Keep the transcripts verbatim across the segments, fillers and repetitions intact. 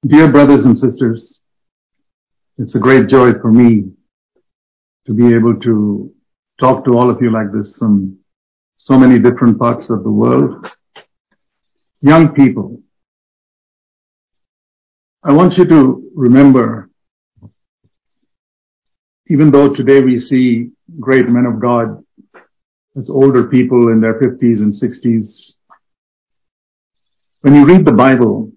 Dear brothers and sisters, it's a great joy for me to be able to talk to all of you like this from so many different parts of the world. Young people, I want you to remember, even though today we see great men of God as older people in their fifties and sixties, when you read the Bible,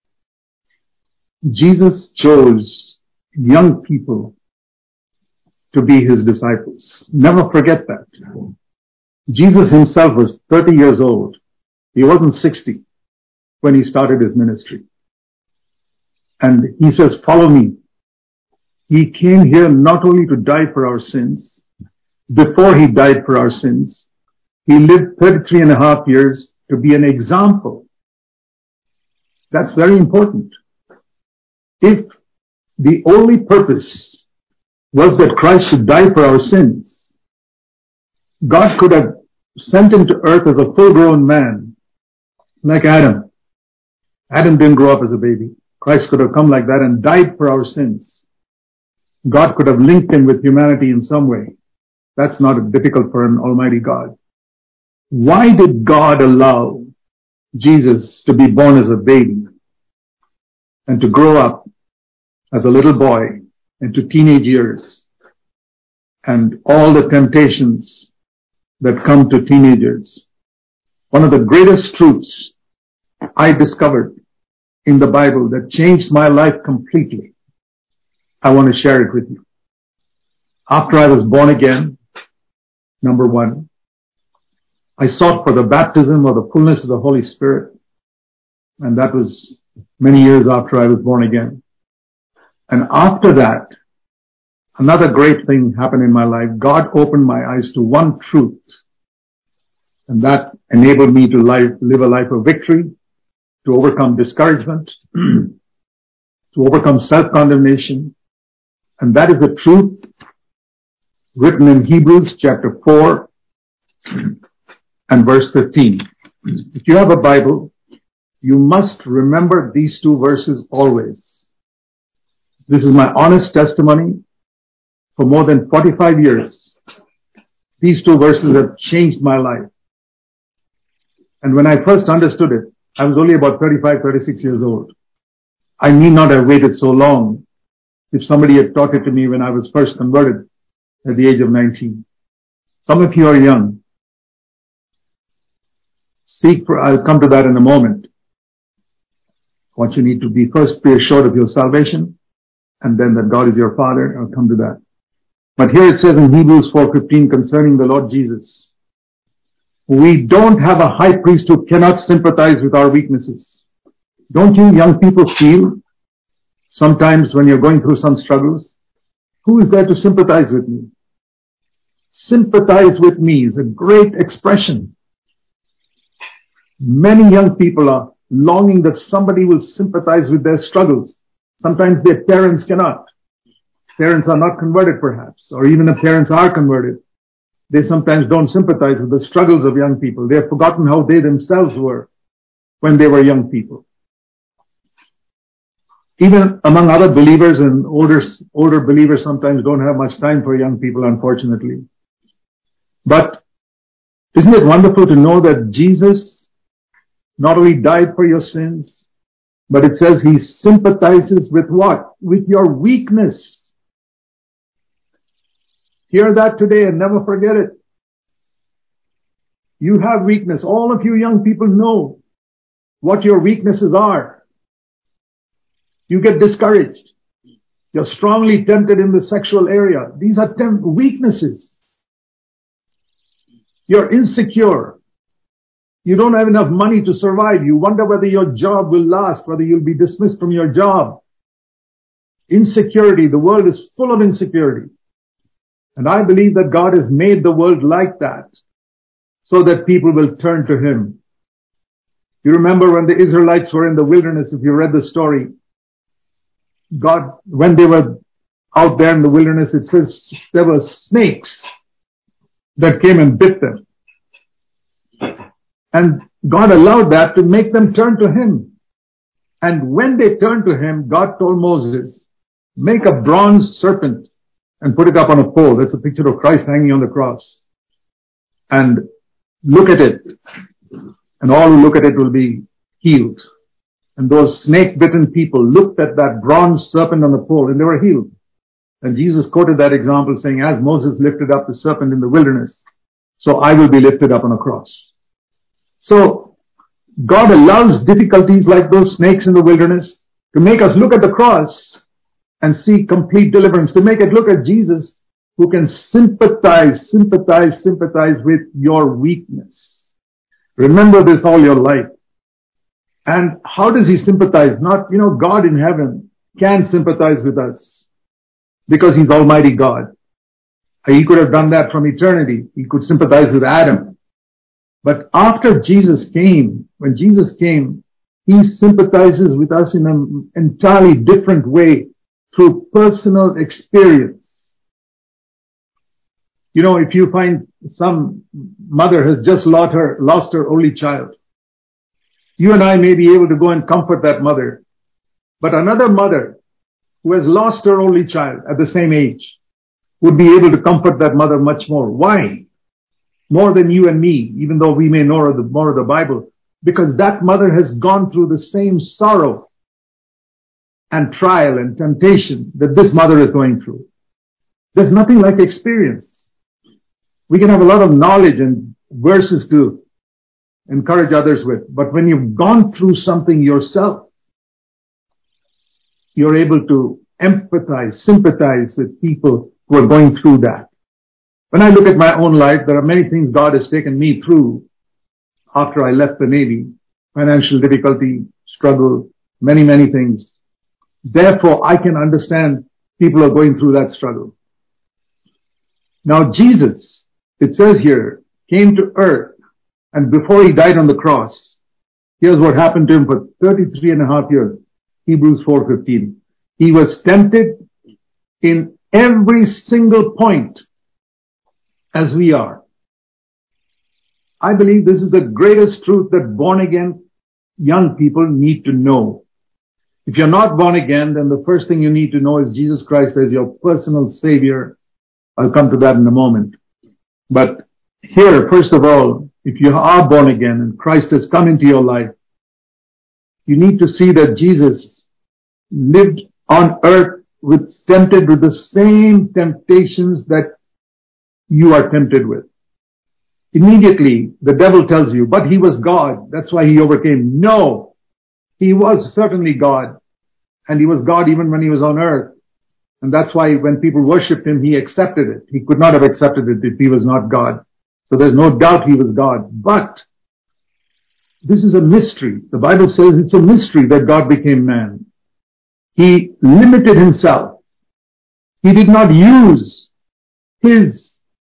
Jesus chose young people to be his disciples. Never forget that. Jesus himself was thirty years old. He wasn't sixty when he started his ministry. And he says, follow me. He came here not only to die for our sins. Before he died for our sins, he lived thirty-three and a half years to be an example. That's very important. If the only purpose was that Christ should die for our sins, God could have sent him to earth as a full-grown man, like Adam. Adam didn't grow up as a baby. Christ could have come like that and died for our sins. God could have linked him with humanity in some way. That's not difficult for an almighty God. Why did God allow Jesus to be born as a baby and to grow up as a little boy into teenage years and all the temptations that come to teenagers? One of the greatest truths I discovered in the Bible that changed my life completely, I want to share it with you. After I was born again, number one, I sought for the baptism of the fullness of the Holy Spirit, and that was many years after I was born again. And after that, another great thing happened in my life. God opened my eyes to one truth, and that enabled me to life, live a life of victory, to overcome discouragement, to overcome self-condemnation. And that is the truth written in Hebrews chapter four and verse fifteen. If you have a Bible, you must remember these two verses always. This is my honest testimony. For more than forty-five years, these two verses have changed my life. And when I first understood it, I was only about thirty-five, thirty-six years old. I need not have waited so long if somebody had taught it to me when I was first converted at the age of nineteen. Some of you are young. Seek for, I'll come to that in a moment. What you need to be first be assured of your salvation, and then that God is your Father. I'll come to that. But here it says in Hebrews four fifteen concerning the Lord Jesus, we don't have a high priest who cannot sympathize with our weaknesses. Don't you young people feel sometimes when you're going through some struggles, who is there to sympathize with me? Sympathize with me is a great expression. Many young people are longing that somebody will sympathize with their struggles. Sometimes their parents cannot. Parents are not converted perhaps, or even if parents are converted, they sometimes don't sympathize with the struggles of young people. They have forgotten how they themselves were when they were young people. Even among other believers, and older, older believers sometimes don't have much time for young people, unfortunately. But isn't it wonderful to know that Jesus not only died for your sins, but it says he sympathizes with what? With your weakness. Hear that today and never forget it. You have weakness. All of you young people know what your weaknesses are. You get discouraged. You're strongly tempted in the sexual area. These are temp- weaknesses. You're insecure. You don't have enough money to survive. You wonder whether your job will last, whether you'll be dismissed from your job. Insecurity. The world is full of insecurity. And I believe that God has made the world like that so that people will turn to him. You remember when the Israelites were in the wilderness, if you read the story, God, when they were out there in the wilderness, it says there were snakes that came and bit them. And God allowed that to make them turn to him. And when they turned to him, God told Moses, make a bronze serpent and put it up on a pole. That's a picture of Christ hanging on the cross. And look at it. And all who look at it will be healed. And those snake-bitten people looked at that bronze serpent on the pole and they were healed. And Jesus quoted that example saying, as Moses lifted up the serpent in the wilderness, so I will be lifted up on a cross. So God allows difficulties like those snakes in the wilderness to make us look at the cross and see complete deliverance, to make it look at Jesus who can sympathize, sympathize, sympathize with your weakness. Remember this all your life. And how does he sympathize? Not, you know, God in heaven can sympathize with us because he's Almighty God. He could have done that from eternity. He could sympathize with Adam. But after Jesus came, when Jesus came, he sympathizes with us in an entirely different way through personal experience. You know, if you find some mother has just lost her, lost her only child, you and I may be able to go and comfort that mother. But another mother who has lost her only child at the same age would be able to comfort that mother much more. Why? More than you and me, even though we may know the, more of the Bible. Because that mother has gone through the same sorrow and trial and temptation that this mother is going through. There's nothing like experience. We can have a lot of knowledge and verses to encourage others with. But when you've gone through something yourself, you're able to empathize, sympathize with people who are going through that. When I look at my own life, there are many things God has taken me through after I left the Navy. Financial difficulty, struggle, many, many things. Therefore, I can understand people are going through that struggle. Now, Jesus, it says here, came to earth, and before he died on the cross, here's what happened to him for thirty-three and a half years. Hebrews four fifteen. He was tempted in every single point as we are. I believe this is the greatest truth that born again young people need to know. If you're not born again, then the first thing you need to know is Jesus Christ as your personal Savior. I'll come to that in a moment. But here, first of all, if you are born again and Christ has come into your life, you need to see that Jesus lived on earth with tempted with the same temptations that you are tempted with. Immediately, the devil tells you, but he was God. That's why he overcame. No, he was certainly God. And he was God even when he was on earth. And that's why when people worshipped him, he accepted it. He could not have accepted it if he was not God. So there's no doubt he was God. But this is a mystery. The Bible says it's a mystery that God became man. He limited himself. He did not use his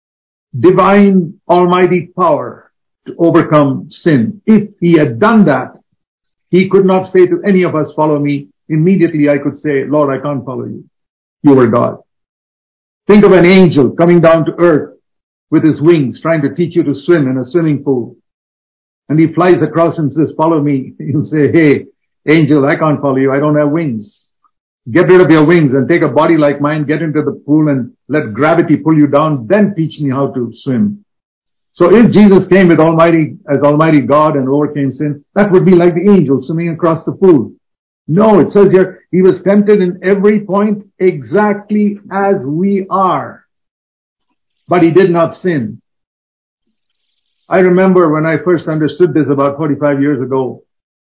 divine almighty power to overcome sin. If he had done that, he could not say to any of us, follow me. Immediately I could say, Lord, I can't follow you. You are God. Think of an angel coming down to earth with his wings, trying to teach you to swim in a swimming pool. And he flies across and says, follow me. You'll say, hey, angel, I can't follow you. I don't have wings. Get rid of your wings and take a body like mine, get into the pool and let gravity pull you down, then teach me how to swim. So if Jesus came with Almighty, as Almighty God and overcame sin, that would be like the angel swimming across the pool. No, it says here, he was tempted in every point exactly as we are. But he did not sin. I remember when I first understood this about forty-five years ago,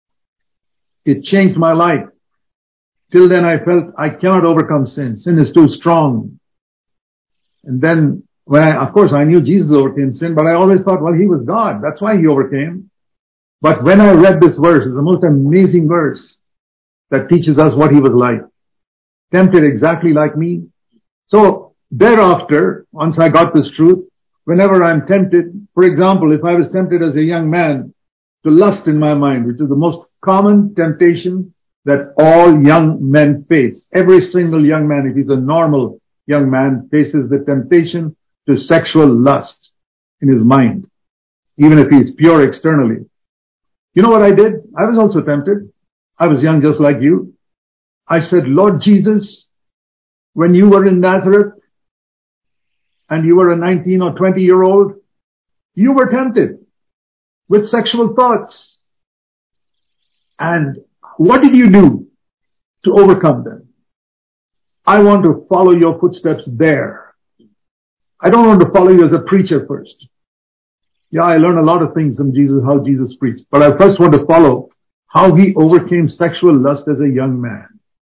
it changed my life. Till then I felt I cannot overcome sin. Sin is too strong. And then, when I, of course I knew Jesus overcame sin, but I always thought, well, he was God. That's why he overcame. But when I read this verse, it's the most amazing verse that teaches us what he was like. Tempted exactly like me. So thereafter, once I got this truth, whenever I'm tempted, for example, if I was tempted as a young man to lust in my mind, which is the most common temptation that all young men face. Every single young man, if he's a normal young man, faces the temptation to sexual lust in his mind, even if he's pure externally. You know what I did? I was also tempted. I was young just like you. I said, Lord Jesus, when you were in Nazareth and you were a nineteen or twenty year old, you were tempted with sexual thoughts. And what did you do to overcome them? I want to follow your footsteps there. I don't want to follow you as a preacher first. Yeah, I learned a lot of things from Jesus, how Jesus preached. But I first want to follow how he overcame sexual lust as a young man.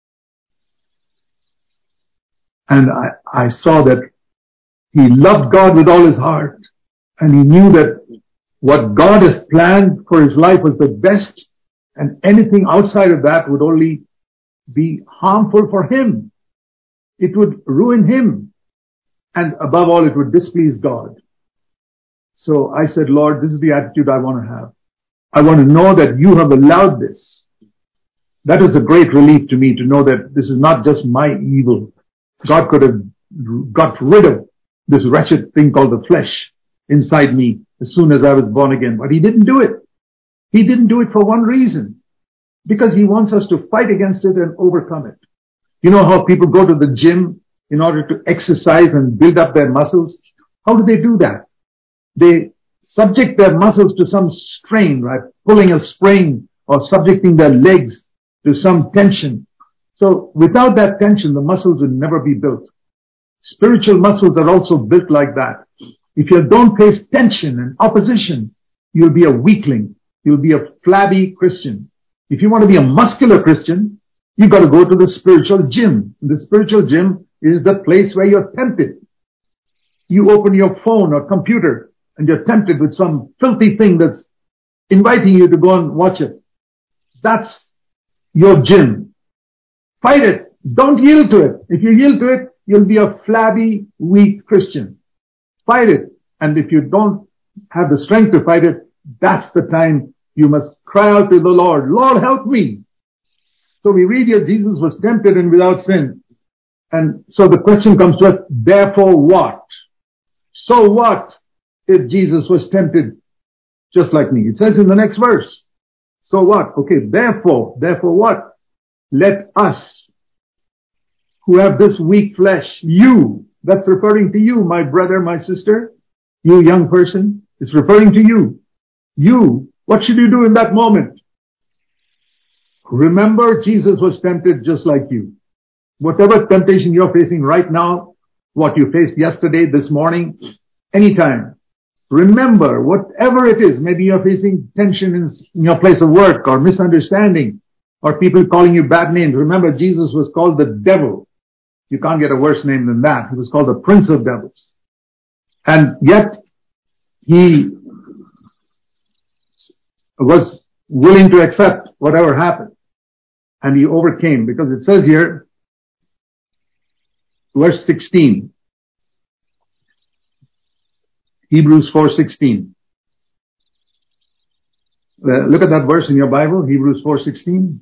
And I, I saw that he loved God with all his heart. And he knew that what God has planned for his life was the best. And anything outside of that would only be harmful for him. It would ruin him. And above all, it would displease God. So I said, Lord, this is the attitude I want to have. I want to know that you have allowed this. That was a great relief to me to know that this is not just my evil. God could have got rid of this wretched thing called the flesh inside me as soon as I was born again. But he didn't do it. He didn't do it for one reason. Because he wants us to fight against it and overcome it. You know how people go to the gym in order to exercise and build up their muscles? How do they do that? They subject their muscles to some strain, right? Pulling a spring or subjecting their legs to some tension. So without that tension, the muscles will never be built. Spiritual muscles are also built like that. If you don't face tension and opposition, you'll be a weakling. You'll be a flabby Christian. If you want to be a muscular Christian, you've got to go to the spiritual gym. The spiritual gym is the place where you're tempted. You open your phone or computer and you're tempted with some filthy thing that's inviting you to go and watch it. That's your gym. Fight it. Don't yield to it. If you yield to it, you'll be a flabby, weak Christian. Fight it. And if you don't have the strength to fight it, that's the time you must cry out to the Lord, Lord, help me. So we read here, Jesus was tempted and without sin. And so the question comes to us, therefore what? So what if Jesus was tempted just like me? It says in the next verse. So what? Okay, therefore, therefore what? Let us who have this weak flesh, you, that's referring to you, my brother, my sister, you young person, it's referring to you. You, what should you do in that moment? Remember, Jesus was tempted just like you. Whatever temptation you're facing right now, what you faced yesterday, this morning, anytime, remember, whatever it is, maybe you're facing tension in your place of work or misunderstanding or people calling you bad names. Remember, Jesus was called the devil. You can't get a worse name than that. He was called the prince of devils. And yet, he was willing to accept whatever happened. And he overcame, because it says here, verse sixteen, Hebrews four sixteen. Uh, look at that verse in your Bible, Hebrews four sixteen.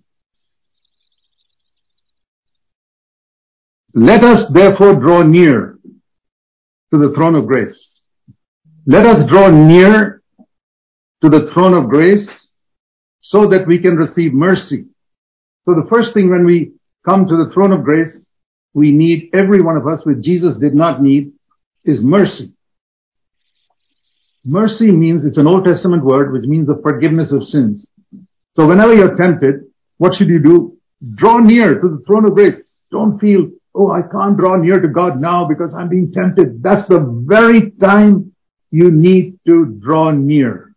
Let us therefore draw near to the throne of grace. Let us draw near to the throne of grace so that we can receive mercy. So the first thing when we come to the throne of grace, we need, every one of us, which Jesus did not need, is mercy. Mercy means, it's an Old Testament word, which means the forgiveness of sins. So whenever you're tempted, what should you do? Draw near to the throne of grace. Don't feel, oh, I can't draw near to God now because I'm being tempted. That's the very time you need to draw near.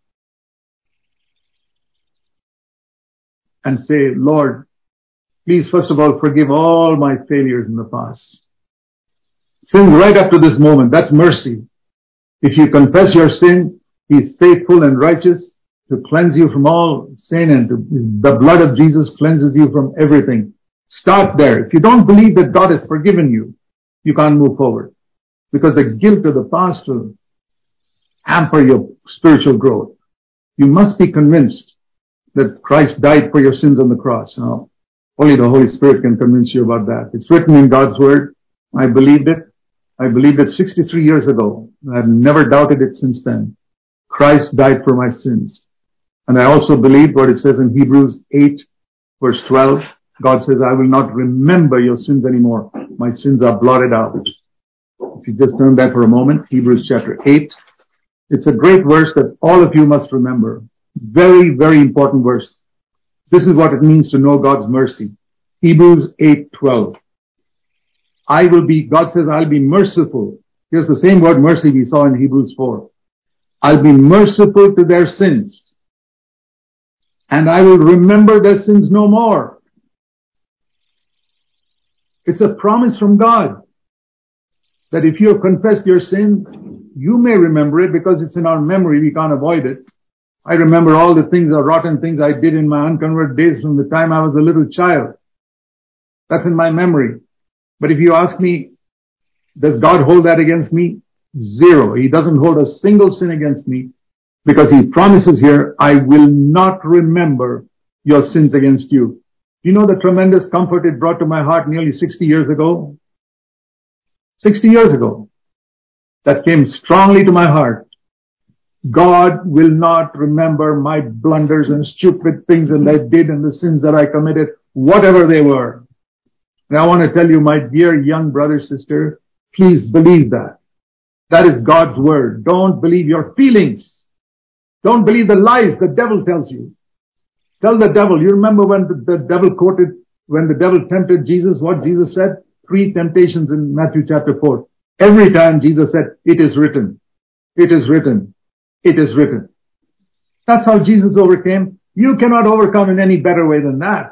And say, Lord, please first of all forgive all my failures in the past. Sin right up to this moment, that's mercy. If you confess your sin, He is faithful and righteous to cleanse you from all sin, and to, the blood of Jesus cleanses you from everything. Start there. If you don't believe that God has forgiven you, you can't move forward. Because the guilt of the past will hamper your spiritual growth. You must be convinced that Christ died for your sins on the cross. Now, only the Holy Spirit can convince you about that. It's written in God's Word. I believed it. I believed it sixty-three years ago. I've never doubted it since then. Christ died for my sins. And I also believe what it says in Hebrews eight verse twelve, God says, I will not remember your sins anymore. My sins are blotted out. If you just turn that for a moment, Hebrews chapter eight. It's a great verse that all of you must remember. Very, very important verse. This is what it means to know God's mercy. Hebrews eight twelve. I will be, God says, I'll be merciful. Here's the same word mercy we saw in Hebrews four. I'll be merciful to their sins, and I will remember their sins no more. It's a promise from God that if you have confessed your sin, you may remember it because it's in our memory. We can't avoid it. I remember all the things, the rotten things I did in my unconverted days from the time I was a little child. That's in my memory. But if you ask me, does God hold that against me? Zero. He doesn't hold a single sin against me because He promises here, I will not remember your sins against you. You know the tremendous comfort it brought to my heart nearly sixty years ago? sixty years ago. That came strongly to my heart. God will not remember my blunders and stupid things that I did and the sins that I committed, whatever they were. And I want to tell you, my dear young brother, sister, please believe that. That is God's word. Don't believe your feelings. Don't believe the lies the devil tells you. Tell the devil. You remember when the, the devil quoted, when the devil tempted Jesus, what Jesus said? Three temptations in Matthew chapter four. Every time Jesus said, it is written. It is written. It is written. That's how Jesus overcame. You cannot overcome in any better way than that.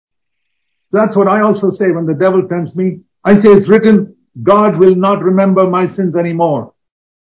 That's what I also say when the devil tempts me. I say it's written, God will not remember my sins anymore.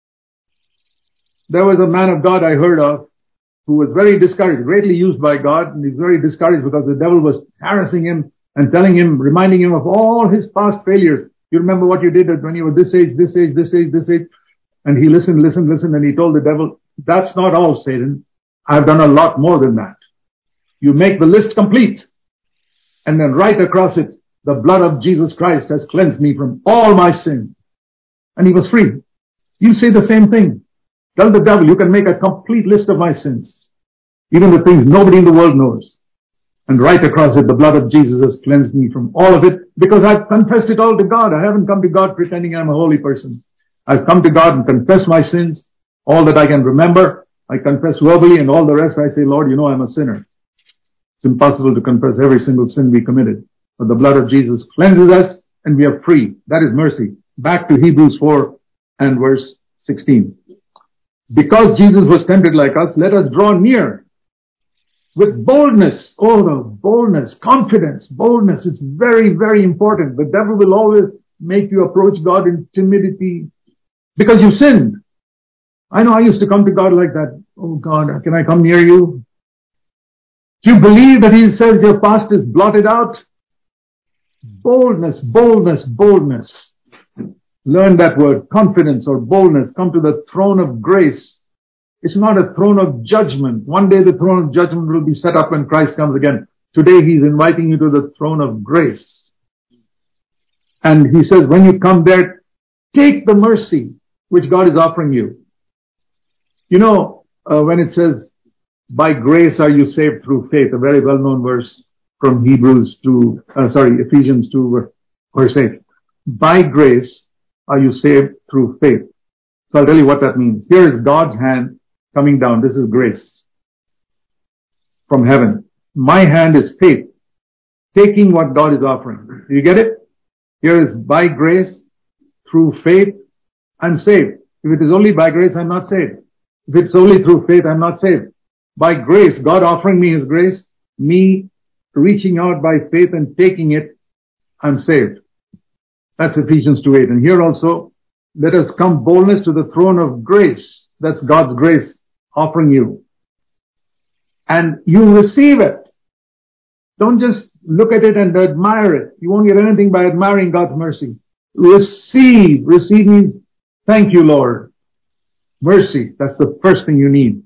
There was a man of God I heard of who was very discouraged, greatly used by God, and he's very discouraged because the devil was harassing him and telling him, reminding him of all his past failures. You remember what you did when you were this age, this age, this age, this age. And he listened, listened, listened, and he told the devil, that's not all, Satan. I've done a lot more than that. You make the list complete. And then right across it, the blood of Jesus Christ has cleansed me from all my sin. And he was free. You say the same thing. Tell the devil, you can make a complete list of my sins. Even the things nobody in the world knows. And right across it, the blood of Jesus has cleansed me from all of it because I've confessed it all to God. I haven't come to God pretending I'm a holy person. I've come to God and confessed my sins, all that I can remember. I confess verbally, and all the rest I say, Lord, you know I'm a sinner. It's impossible to confess every single sin we committed. But the blood of Jesus cleanses us and we are free. That is mercy. Back to Hebrews four and verse sixteen. Because Jesus was tempted like us, let us draw near with boldness. Oh, the boldness, confidence, boldness. It's very, very important. The devil will always make you approach God in timidity because you sinned. I know I used to come to God like that. Oh God, can I come near you? Do you believe that He says your past is blotted out? Boldness, boldness, boldness. Learn that word, confidence or boldness. Come to the throne of grace. It's not a throne of judgment. One day the throne of judgment will be set up when Christ comes again. Today He's inviting you to the throne of grace. And He says, when you come there, take the mercy which God is offering you. You know, uh, when it says, by grace are you saved through faith, a very well-known verse from Hebrews two, uh, sorry, Ephesians two, verse eight. By grace are you saved through faith. So I'll tell you what that means. Here is God's hand coming down. This is grace from heaven. My hand is faith, taking what God is offering. Do you get it? Here is by grace, through faith, I'm saved. If it is only by grace, I'm not saved. If it's only through faith, I'm not saved. By grace, God offering me His grace, me reaching out by faith and taking it, I'm saved. That's Ephesians two eight. And here also, let us come boldness to the throne of grace. That's God's grace offering you. And you receive it. Don't just look at it and admire it. You won't get anything by admiring God's mercy. Receive. Receive means, thank you, Lord. Mercy. That's the first thing you need.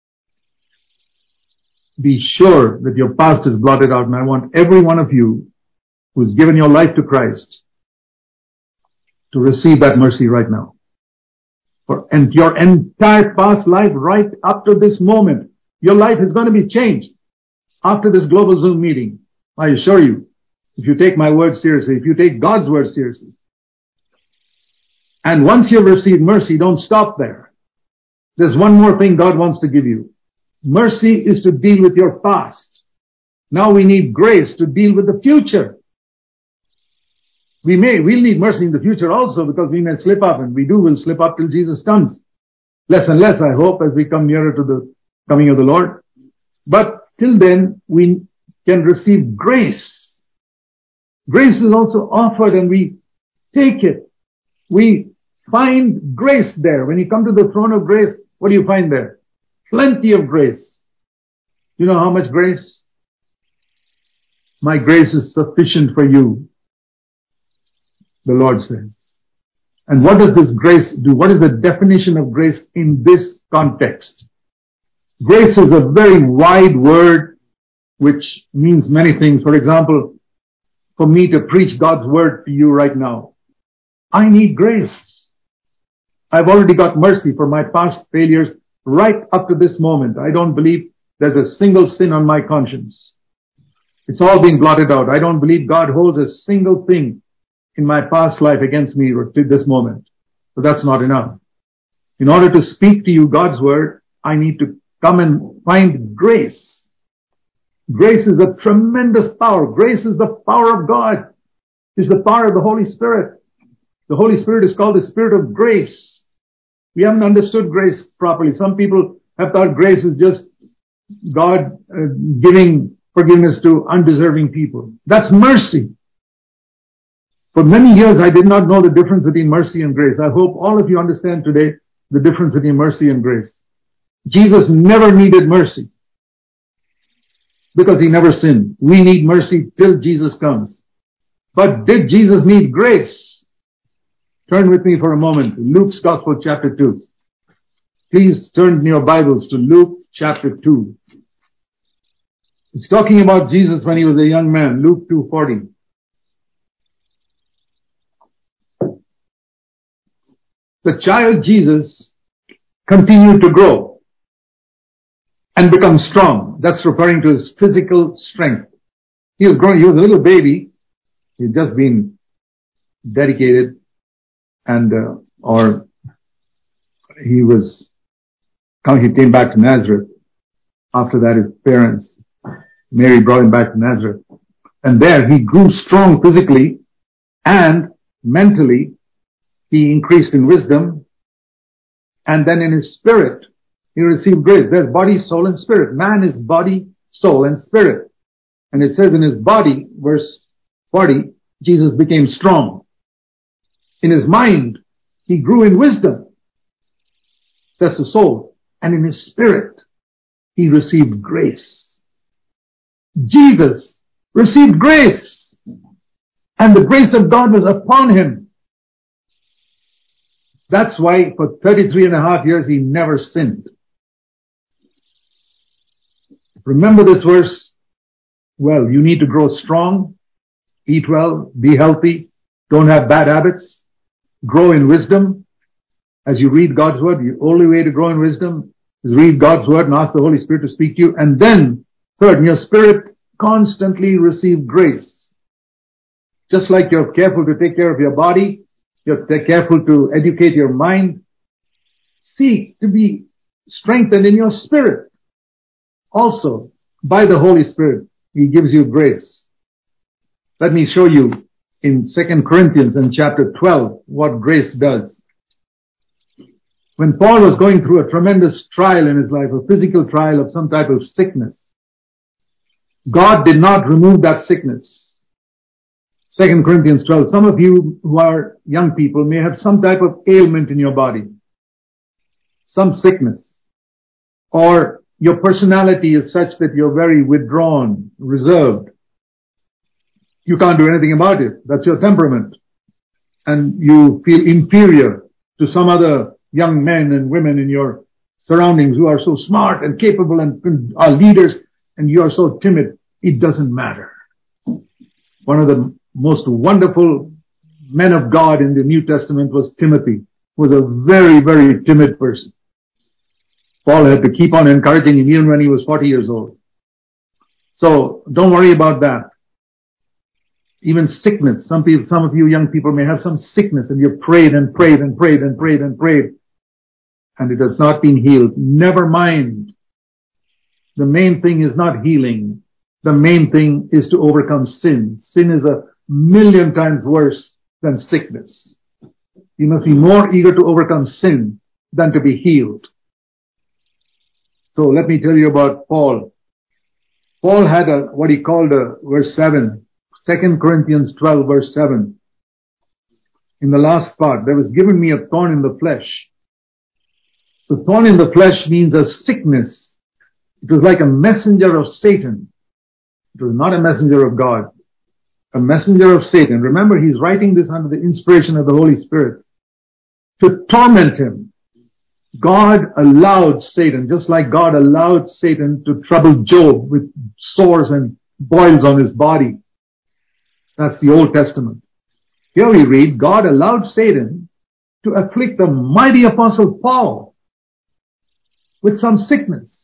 Be sure that your past is blotted out. And I want every one of you who's given your life to Christ to receive that mercy right now. For and your entire past life right up to this moment, your life is going to be changed after this global Zoom meeting. I assure you, if you take my word seriously, if you take God's word seriously, and once you've received mercy, don't stop there. There's one more thing God wants to give you. Mercy is to deal with your past. Now we need grace to deal with the future. We may, we'll need mercy in the future also because we may slip up, and we do will slip up till Jesus comes. Less and less, I hope, as we come nearer to the coming of the Lord. But till then, we can receive grace. Grace is also offered and we take it. We find grace there. When you come to the throne of grace, what do you find there? Plenty of grace. You know how much grace? My grace is sufficient for you, the Lord says. And what does this grace do? What is the definition of grace in this context? Grace is a very wide word which means many things. For example, for me to preach God's word to you right now, I need grace. I've already got mercy for my past failures right up to this moment. I don't believe there's a single sin on my conscience. It's all being blotted out. I don't believe God holds a single thing in my past life against me to this moment. But that's not enough. In order to speak to you God's word, I need to come and find grace. Grace is a tremendous power. Grace is the power of God. It's the power of the Holy Spirit. The Holy Spirit is called the Spirit of grace. We haven't understood grace properly. Some people have thought grace is just God uh, giving forgiveness to undeserving people. That's mercy. For many years, I did not know the difference between mercy and grace. I hope all of you understand today the difference between mercy and grace. Jesus never needed mercy because he never sinned. We need mercy till Jesus comes. But did Jesus need grace? Turn with me for a moment to Luke's Gospel, chapter two. Please turn in your Bibles to Luke chapter two. It's talking about Jesus when he was a young man, Luke two forty. The child Jesus continued to grow and become strong. That's referring to his physical strength. He was growing, he was a little baby. He had just been dedicated and, uh, or he was, he came back to Nazareth. After that, his parents, Mary brought him back to Nazareth. And there he grew strong physically and mentally. He increased in wisdom, and then in his spirit, he received grace. There's body, soul, and spirit. Man is body, soul, and spirit. And it says in his body, verse forty, Jesus became strong. In his mind, he grew in wisdom. That's the soul. And in his spirit, he received grace. Jesus received grace, and the grace of God was upon him. That's why for thirty-three and a half years he never sinned. Remember this verse well. You need to grow strong, eat well, be healthy, don't have bad habits, grow in wisdom. As you read God's word, the only way to grow in wisdom is read God's word and ask the Holy Spirit to speak to you. And then, third, in your spirit, constantly receive grace. Just like you're careful to take care of your body, you're careful to educate your mind. Seek to be strengthened in your spirit. Also, by the Holy Spirit, he gives you grace. Let me show you in Second Corinthians in chapter twelve what grace does. When Paul was going through a tremendous trial in his life, a physical trial of some type of sickness, God did not remove that sickness. Second Corinthians twelve. Some of you who are young people may have some type of ailment in your body, some sickness, or your personality is such that you're very withdrawn, reserved. You can't do anything about it. That's your temperament. And you feel inferior to some other young men and women in your surroundings who are so smart and capable and are leaders, and you are so timid. It doesn't matter. One of the most wonderful men of God in the New Testament was Timothy, who was a very, very timid person. Paul had to keep on encouraging him even when he was forty years old. So don't worry about that. Even sickness. Some people, some of you young people may have some sickness and you've prayed and prayed and prayed and prayed and prayed and it has not been healed. Never mind. The main thing is not healing. The main thing is to overcome sin. Sin is a million times worse than sickness. You must be more eager to overcome sin than to be healed. So let me tell you about Paul. Paul had a, what he called a, verse seven, Second Corinthians twelve verse seven. In the last part, there was given me a thorn in the flesh. The thorn in the flesh means a sickness. It was like a messenger of Satan. It was not a messenger of God. A messenger of Satan. Remember, he's writing this under the inspiration of the Holy Spirit to torment him. God allowed Satan, just like God allowed Satan to trouble Job with sores and boils on his body. That's the Old Testament. Here we read, God allowed Satan to afflict the mighty apostle Paul with some sickness.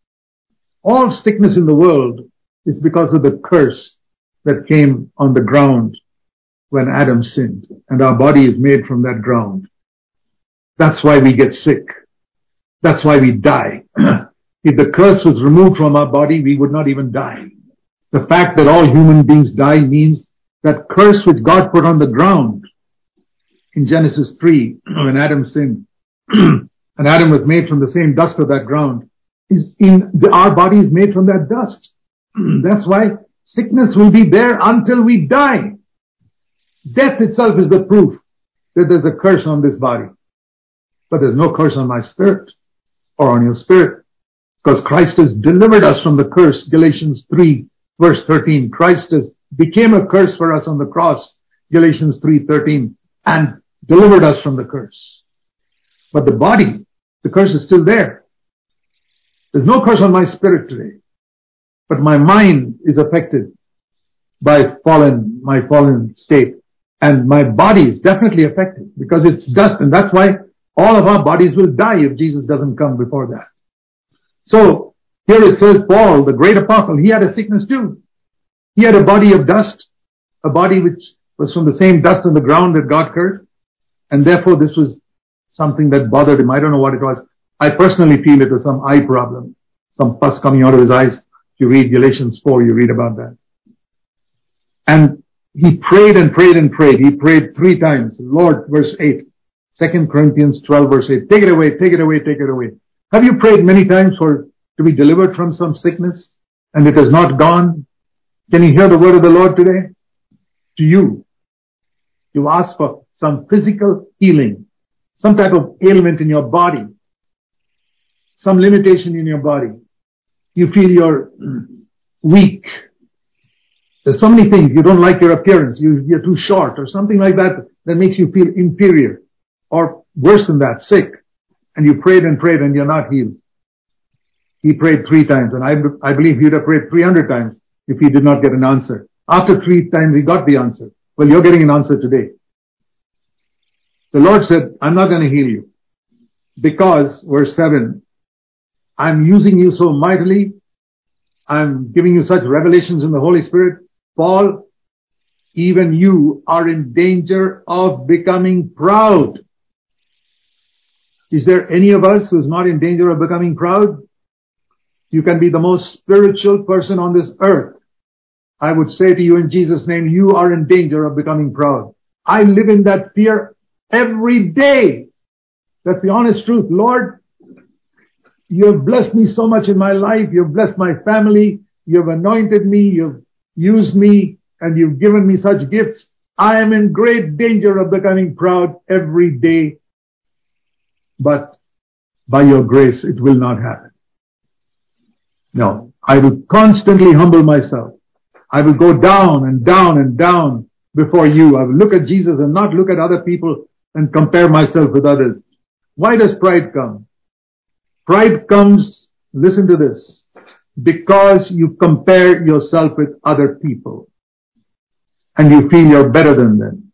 All sickness in the world is because of the curse that came on the ground when Adam sinned. And our body is made from that ground. That's why we get sick. That's why we die. If the curse was removed from our body, we would not even die. The fact that all human beings die means that curse which God put on the ground in Genesis three, when Adam sinned, and Adam was made from the same dust of that ground, is in the, our body is made from that dust. That's why sickness will be there until we die. Death itself is the proof that there's a curse on this body. But there's no curse on my spirit or on your spirit, because Christ has delivered us from the curse. Galatians three verse thirteen. Christ has became a curse for us on the cross. Galatians three thirteen. And delivered us from the curse. But the body, the curse is still there. There's no curse on my spirit today. But my mind is affected by fallen, my fallen state. And my body is definitely affected because it's dust. And that's why all of our bodies will die if Jesus doesn't come before that. So here it says Paul, the great apostle, he had a sickness too. He had a body of dust, a body which was from the same dust on the ground that God cursed. And therefore this was something that bothered him. I don't know what it was. I personally feel it was some eye problem, some pus coming out of his eyes. If you read Galatians four, you read about that. And he prayed and prayed and prayed. He prayed three times. Lord, verse eight. Second Corinthians twelve verse eight. Take it away, take it away, take it away. Have you prayed many times for to be delivered from some sickness and it has not gone? Can you hear the word of the Lord today? To you. You ask for some physical healing, some type of ailment in your body, some limitation in your body. You feel you're weak. There's so many things. You don't like your appearance. You, you're too short or something like that that makes you feel inferior. Or worse than that, sick. And you prayed and prayed and you're not healed. He prayed three times. And I, I believe he'd have prayed three hundred times if he did not get an answer. After three times he got the answer. Well, you're getting an answer today. The Lord said, I'm not going to heal you. Because, verse seven, I'm using you so mightily. I'm giving you such revelations in the Holy Spirit. Paul, even you are in danger of becoming proud. Is there any of us who's not in danger of becoming proud? You can be the most spiritual person on this earth. I would say to you in Jesus' name, you are in danger of becoming proud. I live in that fear every day. That's the honest truth. Lord, you have blessed me so much in my life. You've blessed my family. You've anointed me. You've used me and you've given me such gifts. I am in great danger of becoming proud every day. But by your grace, it will not happen. No, I will constantly humble myself. I will go down and down and down before you. I will look at Jesus and not look at other people and compare myself with others. Why does pride come? Pride comes, listen to this, because you compare yourself with other people and you feel you're better than them.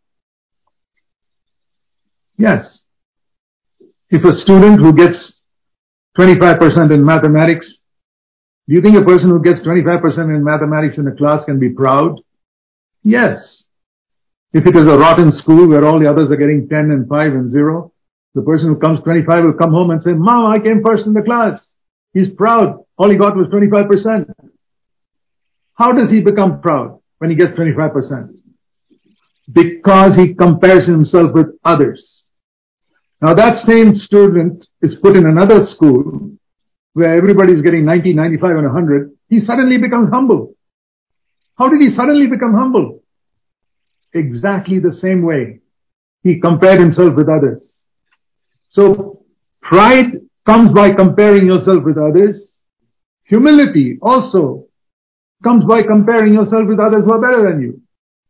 Yes. If a student who gets twenty-five percent in mathematics, do you think a person who gets twenty-five percent in mathematics in a class can be proud? Yes. If it is a rotten school where all the others are getting ten and five and zero, the person who comes twenty-five will come home and say, Mom, I came first in the class. He's proud. All he got was twenty-five percent. How does he become proud when he gets twenty-five percent? Because he compares himself with others. Now that same student is put in another school where everybody is getting ninety, ninety-five and one hundred. He suddenly becomes humble. How did he suddenly become humble? Exactly the same way. He compared himself with others. So pride comes by comparing yourself with others. Humility also comes by comparing yourself with others who are better than you.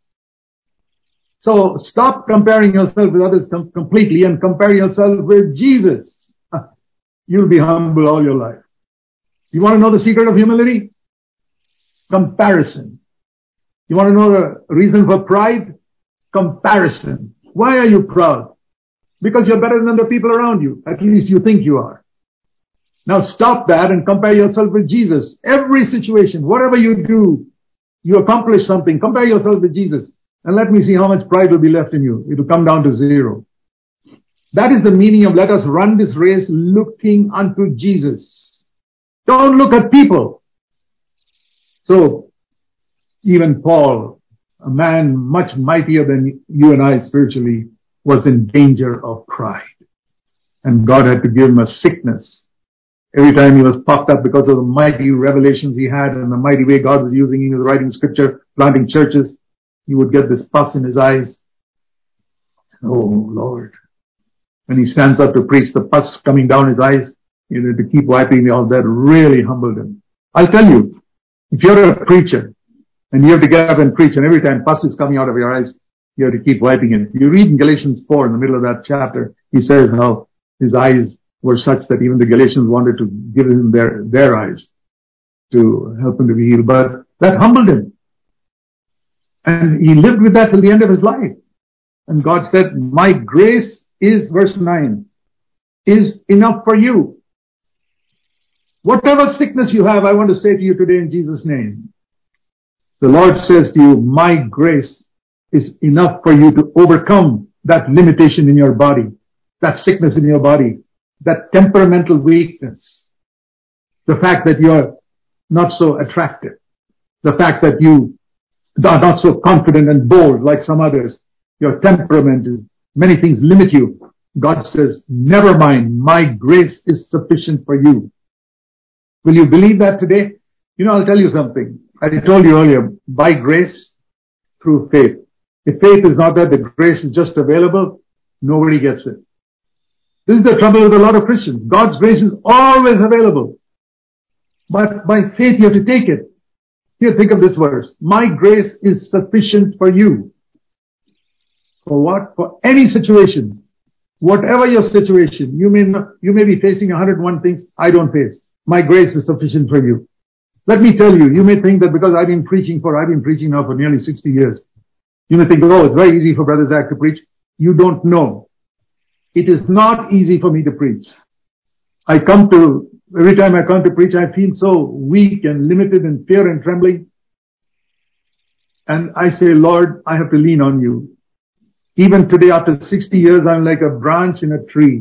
So stop comparing yourself with others com- completely and compare yourself with Jesus. You'll be humble all your life. You want to know the secret of humility? Comparison. You want to know the reason for pride? Comparison. Why are you proud? Because you're better than the people around you. At least you think you are. Now stop that and compare yourself with Jesus. Every situation, whatever you do, you accomplish something. Compare yourself with Jesus. And let me see how much pride will be left in you. It will come down to zero. That is the meaning of let us run this race looking unto Jesus. Don't look at people. So, even Paul, a man much mightier than you and I spiritually, was in danger of pride. And God had to give him a sickness. Every time he was puffed up because of the mighty revelations he had and the mighty way God was using him, he was writing scripture, planting churches, he would get this pus in his eyes. Oh, Lord. When he stands up to preach, the pus coming down his eyes, you know, to keep wiping all that really humbled him. I'll tell you, if you're a preacher and you have to get up and preach and every time pus is coming out of your eyes, you have to keep wiping it. You read in Galatians four in the middle of that chapter, he says how his eyes were such that even the Galatians wanted to give him their, their eyes to help him to be healed. But that humbled him. And he lived with that till the end of his life. And God said, my grace is, verse nine, is enough for you. Whatever sickness you have, I want to say to you today in Jesus' name. The Lord says to you, my grace is enough for you to overcome that limitation in your body, that sickness in your body, that temperamental weakness, the fact that you're not so attractive, the fact that you are not so confident and bold like some others, your temperament, many things limit you. God says, never mind, my grace is sufficient for you. Will you believe that today? You know, I'll tell you something. I told you earlier, by grace, through faith. If faith is not there, the grace is just available, nobody gets it. This is the trouble with a lot of Christians. God's grace is always available. But by faith you have to take it. Here, think of this verse. My grace is sufficient for you. For what? For any situation. Whatever your situation, you may not, you may be facing one hundred one things I don't face. My grace is sufficient for you. Let me tell you, you may think that because I've been preaching for, I've been preaching now for nearly sixty years. You may think, oh, it's very easy for Brother Zach to preach. You don't know. It is not easy for me to preach. I come to, every time I come to preach, I feel so weak and limited and fear and trembling. And I say, Lord, I have to lean on you. Even today, after sixty years, I'm like a branch in a tree.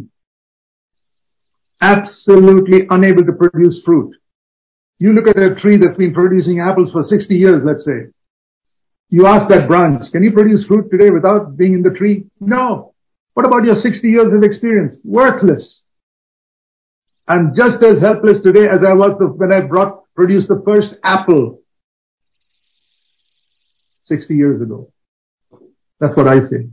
Absolutely unable to produce fruit. You look at a tree that's been producing apples for sixty years, let's say. You ask that branch, can you produce fruit today without being in the tree? No. What about your sixty years of experience? Worthless. I'm just as helpless today as I was when I brought, produced the first apple sixty years ago. That's what I say.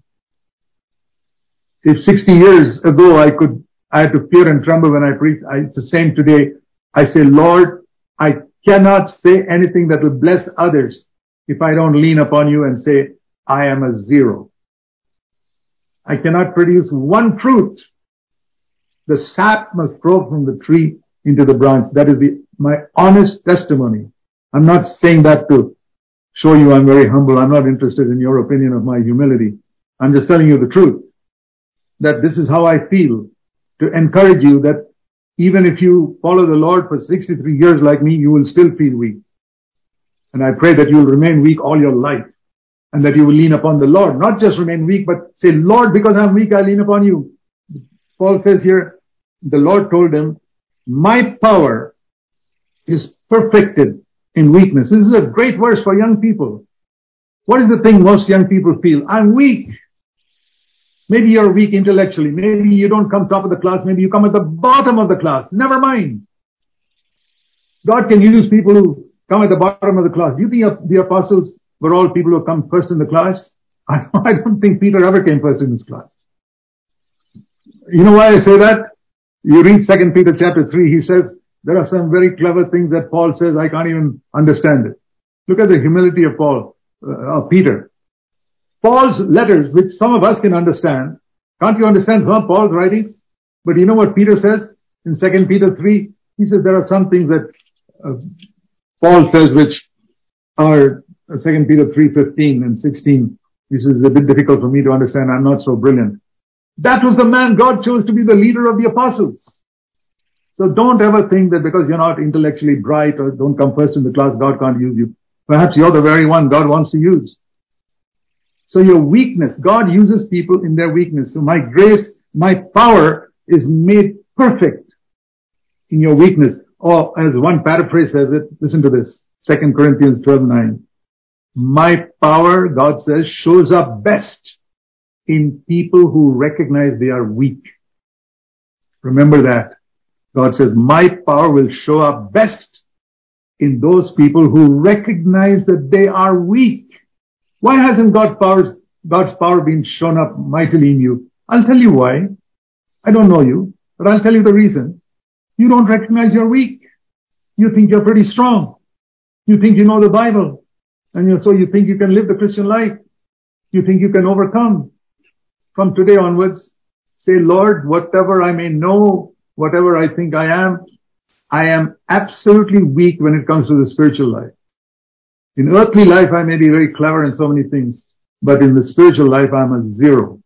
If sixty years ago I could, I had to fear and tremble when I preach, I, it's the same today. I say, Lord, I cannot say anything that will bless others if I don't lean upon you and say, I am a zero. I cannot produce one fruit. The sap must flow from the tree into the branch. That is the, my honest testimony. I'm not saying that to show you I'm very humble. I'm not interested in your opinion of my humility. I'm just telling you the truth. That this is how I feel. To encourage you that even if you follow the Lord for sixty-three years like me, you will still feel weak. And I pray that you will remain weak all your life. and that you will lean upon the Lord. Not just remain weak, but say, Lord, because I'm weak, I lean upon you. Paul says here, the Lord told him, my power is perfected in weakness. This is a great verse for young people. What is the thing most young people feel? I'm weak. Maybe you're weak intellectually. Maybe you don't come top of the class. Maybe you come at the bottom of the class. Never mind. God can use people who come at the bottom of the class. Do you think the apostles were all people who come first in the class? I, I don't think Peter ever came first in his class. You know why I say that? You read Second Peter chapter three, he says, there are some very clever things that Paul says, I can't even understand it. Look at the humility of Paul, uh, of Peter. Paul's letters, which some of us can understand, can't you understand some of Paul's writings? But you know what Peter says in Second Peter three? He says there are some things that uh, Paul says which are uh, Second Peter three fifteen and sixteen. This is a bit difficult for me to understand. I'm not so brilliant. That was the man God chose to be the leader of the apostles. So don't ever think that because you're not intellectually bright or don't come first in the class, God can't use you. Perhaps you're the very one God wants to use. So your weakness, God uses people in their weakness. So my grace, my power is made perfect in your weakness. Or as one paraphrase says it, listen to this, Second Corinthians twelve nine. My power, God says, shows up best in people who recognize they are weak. Remember that. God says, my power will show up best in those people who recognize that they are weak. Why hasn't God's power, God's power been shown up mightily in you? I'll tell you why. I don't know you, but I'll tell you the reason. You don't recognize you're weak. You think you're pretty strong. You think you know the Bible. And you, so you think you can live the Christian life. You think you can overcome. From today onwards, say, Lord, whatever I may know, whatever I think I am, I am absolutely weak when it comes to the spiritual life. In earthly life, I may be very clever in so many things, but in the spiritual life, I'm a zero.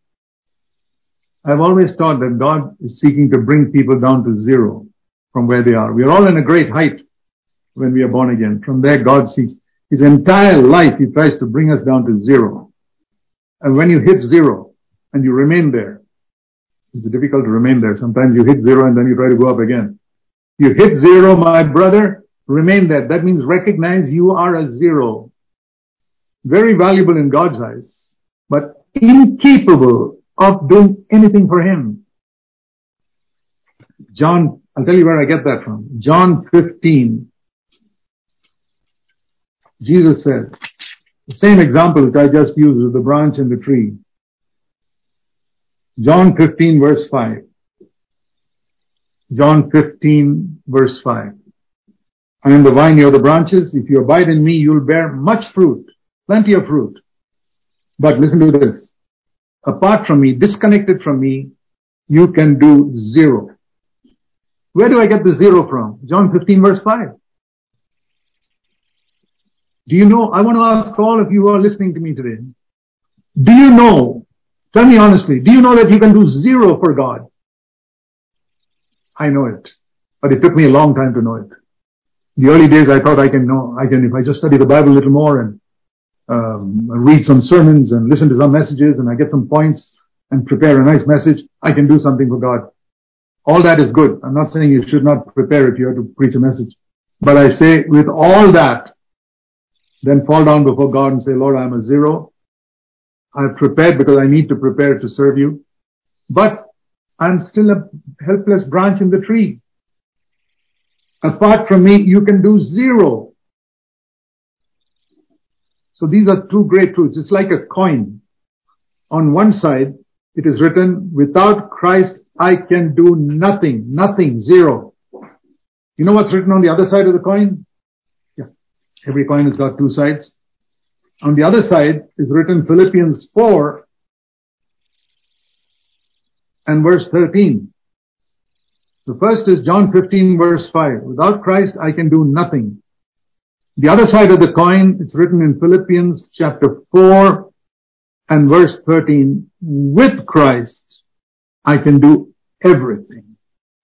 I've always thought that God is seeking to bring people down to zero from where they are. We are all in a great height when we are born again. From there, God seeks His entire life. He tries to bring us down to zero. And when you hit zero, and you remain there. It's difficult to remain there. Sometimes you hit zero and then you try to go up again. You hit zero, my brother, remain there. That means recognize you are a zero. Very valuable in God's eyes, but incapable of doing anything for Him. John, I'll tell you where I get that from. John fifteen. Jesus said, the same example which I just used with the branch and the tree. John fifteen verse five. John fifteen verse five. I am the vine, you are the branches. If you abide in me, you will bear much fruit. Plenty of fruit. But listen to this. Apart from me, disconnected from me, you can do zero. Where do I get the zero from? John fifteen verse five. Do you know, I want to ask all of you who are listening to me today. Do you know, tell me honestly, do you know that you can do zero for God? I know it. But it took me a long time to know it. The early days I thought I can know, I can, if I just study the Bible a little more and um, read some sermons and listen to some messages and I get some points and prepare a nice message, I can do something for God. All that is good. I'm not saying you should not prepare if you have to preach a message. But I say with all that, then fall down before God and say, Lord, I'm a zero. I've prepared because I need to prepare to serve you. But I'm still a helpless branch in the tree. Apart from me, you can do zero. So these are two great truths. It's like a coin. On one side, it is written, without Christ, I can do nothing. Nothing. Zero. You know what's written on the other side of the coin? Yeah. Every coin has got two sides. On the other side is written Philippians four and verse thirteen. The first is John fifteen verse five. Without Christ, I can do nothing. The other side of the coin, it's written in Philippians chapter four and verse thirteen. With Christ, I can do everything.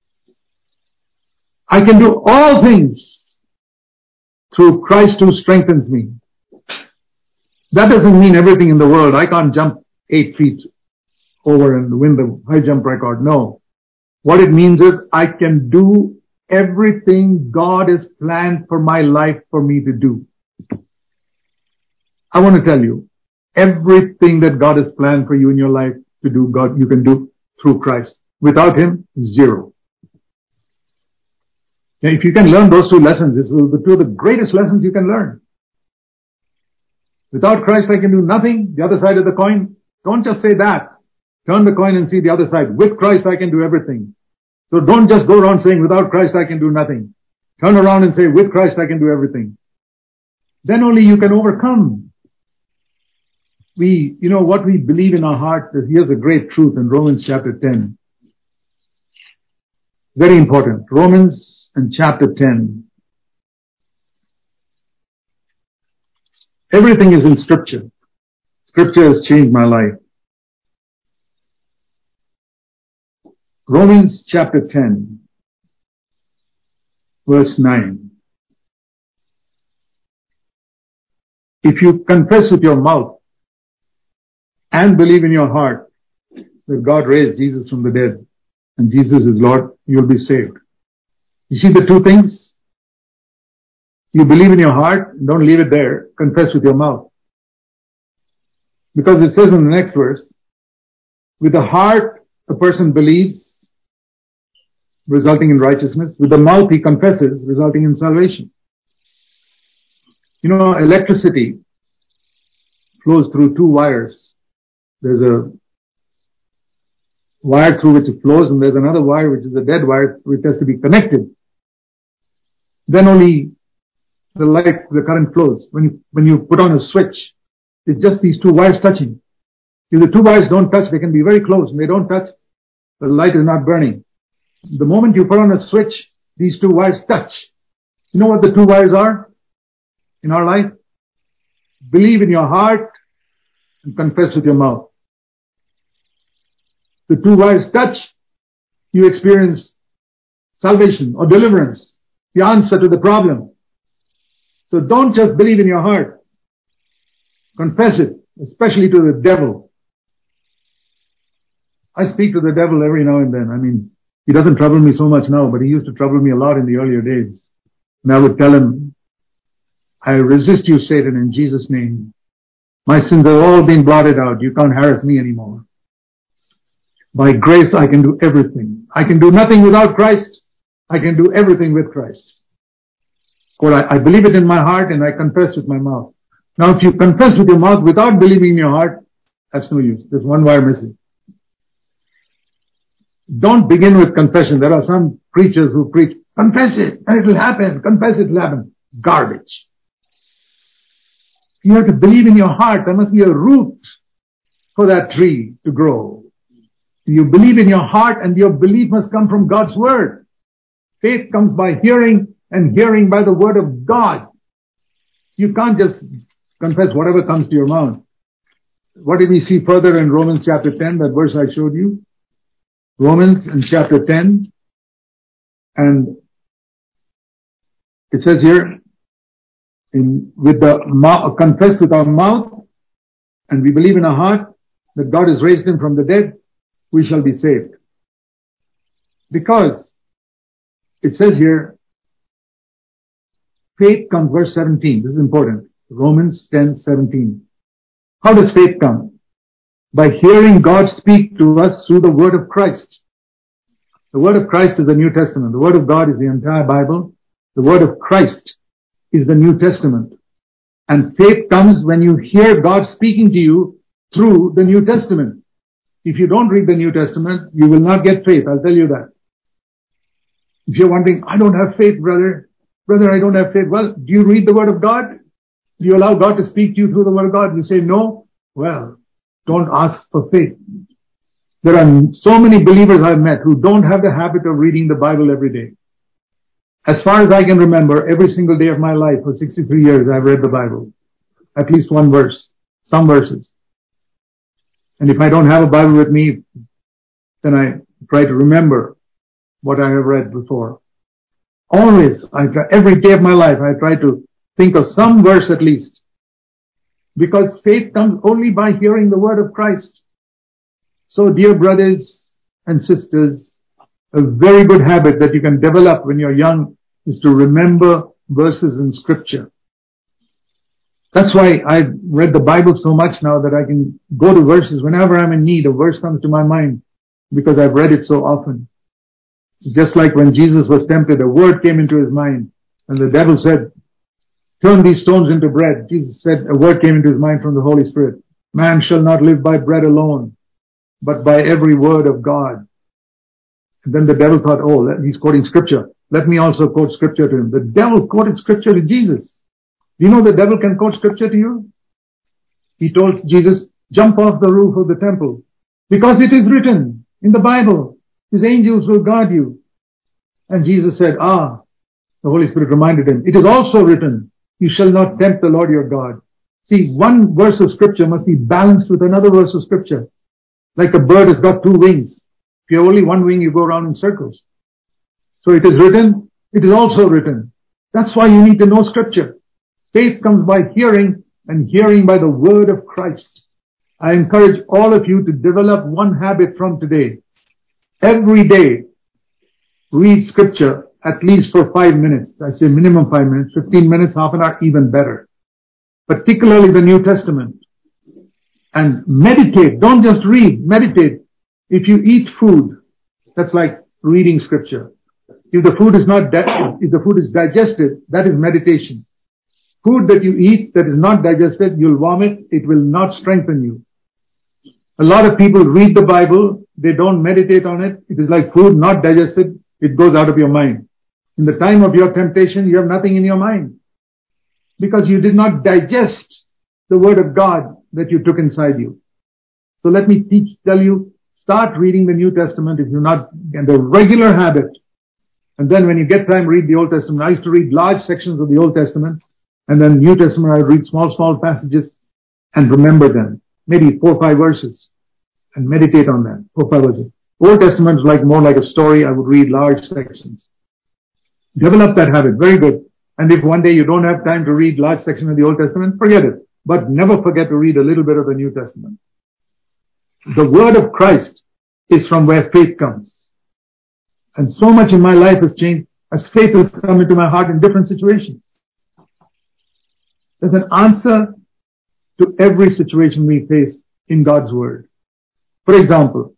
I can do all things through Christ who strengthens me. That doesn't mean everything in the world. I can't jump eight feet over and win the high jump record. No. What it means is I can do everything God has planned for my life for me to do. I want to tell you, everything that God has planned for you in your life to do, God, you can do through Christ. Without Him, zero. And if you can learn those two lessons, it's the two of the greatest lessons you can learn. Without Christ, I can do nothing. The other side of the coin, don't just say that. Turn the coin and see the other side. With Christ, I can do everything. So don't just go around saying, without Christ, I can do nothing. Turn around and say, with Christ, I can do everything. Then only you can overcome. We, you know, what we believe in our heart, here's a great truth in Romans chapter ten. Very important. Romans and chapter ten. Everything is in Scripture. Scripture has changed my life. Romans chapter ten, verse nine. If you confess with your mouth and believe in your heart that God raised Jesus from the dead and Jesus is Lord, you'll be saved. You see the two things? You believe in your heart, don't leave it there, confess with your mouth. Because it says in the next verse, with the heart a person believes, resulting in righteousness. With the mouth he confesses, resulting in salvation. You know, electricity flows through two wires. There's a wire through which it flows, and there's another wire which is a dead wire which has to be connected. Then only the light, the current flows. When you, when you put on a switch, it's just these two wires touching. If the two wires don't touch, they can be very close, and they don't touch, the light is not burning. The moment you put on a switch, these two wires touch. You know what the two wires are in our life? Believe in your heart and confess with your mouth. The two wires touch, you experience salvation or deliverance, the answer to the problem. So don't just believe in your heart. Confess it, especially to the devil. I speak to the devil every now and then. I mean, he doesn't trouble me so much now, but he used to trouble me a lot in the earlier days. And I would tell him, I resist you, Satan, in Jesus' name. My sins have all been blotted out. You can't harass me anymore. By grace, I can do everything. I can do nothing without Christ. I can do everything with Christ. For I, I believe it in my heart and I confess with my mouth. Now, if you confess with your mouth without believing in your heart, that's no use. There's one wire missing. Don't begin with confession. There are some preachers who preach, confess it and it will happen. Confess it will happen. Garbage. You have to believe in your heart. There must be a root for that tree to grow. You believe in your heart and your belief must come from God's word. Faith comes by hearing and hearing by the word of God. You can't just confess whatever comes to your mouth. What did we see further in Romans chapter ten, that verse I showed you? Romans in chapter ten, and it says here, in, with the mouth, confess with our mouth, and we believe in our heart that God has raised him from the dead, we shall be saved. Because it says here, faith comes, verse seventeen, this is important, Romans ten seventeen. How does faith come? By hearing God speak to us through the word of Christ. The word of Christ is the New Testament. The word of God is the entire Bible. The word of Christ is the New Testament. And faith comes when you hear God speaking to you through the New Testament. If you don't read the New Testament, you will not get faith. I'll tell you that. If you're wondering, I don't have faith, brother. Brother, I don't have faith. Well, do you read the word of God? Do you allow God to speak to you through the word of God? You say no. Well, don't ask for faith. There are so many believers I've met who don't have the habit of reading the Bible every day. As far as I can remember, every single day of my life for sixty-three years, I've read the Bible. At least one verse, some verses. And if I don't have a Bible with me, then I try to remember what I have read before. Always, I try, every day of my life, I try to think of some verse at least because faith comes only by hearing the word of Christ. So dear brothers and sisters, a very good habit that you can develop when you're young is to remember verses in scripture. That's why I've read the Bible so much now that I can go to verses. Whenever I'm in need, a verse comes to my mind because I've read it so often. It's just like when Jesus was tempted, a word came into his mind and the devil said, turn these stones into bread. Jesus said, a word came into his mind from the Holy Spirit. Man shall not live by bread alone, but by every word of God. And then the devil thought, oh, he's quoting scripture. Let me also quote scripture to him. The devil quoted scripture to Jesus. Do you know the devil can quote scripture to you? He told Jesus, jump off the roof of the temple because it is written in the Bible, his angels will guard you. And Jesus said, ah, the Holy Spirit reminded him, it is also written, you shall not tempt the Lord your God. See, one verse of scripture must be balanced with another verse of scripture. Like a bird has got two wings. If you have only one wing, you go around in circles. So it is written, it is also written. That's why you need to know scripture. Faith comes by hearing, and hearing by the word of Christ. I encourage all of you to develop one habit from today. Every day, read scripture at least for five minutes. I say minimum five minutes, fifteen minutes, half an hour, even better. Particularly the New Testament. And meditate. Don't just read, meditate. If you eat food, that's like reading scripture. If the food is not, di- if the food is digested, that is meditation. Food that you eat that is not digested, you'll vomit, it will not strengthen you. A lot of people read the Bible, they don't meditate on it, it is like food not digested, it goes out of your mind. In the time of your temptation, you have nothing in your mind. Because you did not digest the word of God that you took inside you. So let me teach, tell you, start reading the New Testament if you're not in the regular habit. And then when you get time, read the Old Testament. I used to read large sections of the Old Testament. And then New Testament, I read small, small passages and remember them. Maybe four or five verses. And meditate on them. Four or five verses. Old Testament is like more like a story. I would read large sections. Develop that habit. Very good. And if one day you don't have time to read large sections of the Old Testament, forget it. But never forget to read a little bit of the New Testament. The word of Christ is from where faith comes. And so much in my life has changed as faith has come into my heart in different situations. There's an answer to every situation we face in God's word. For example,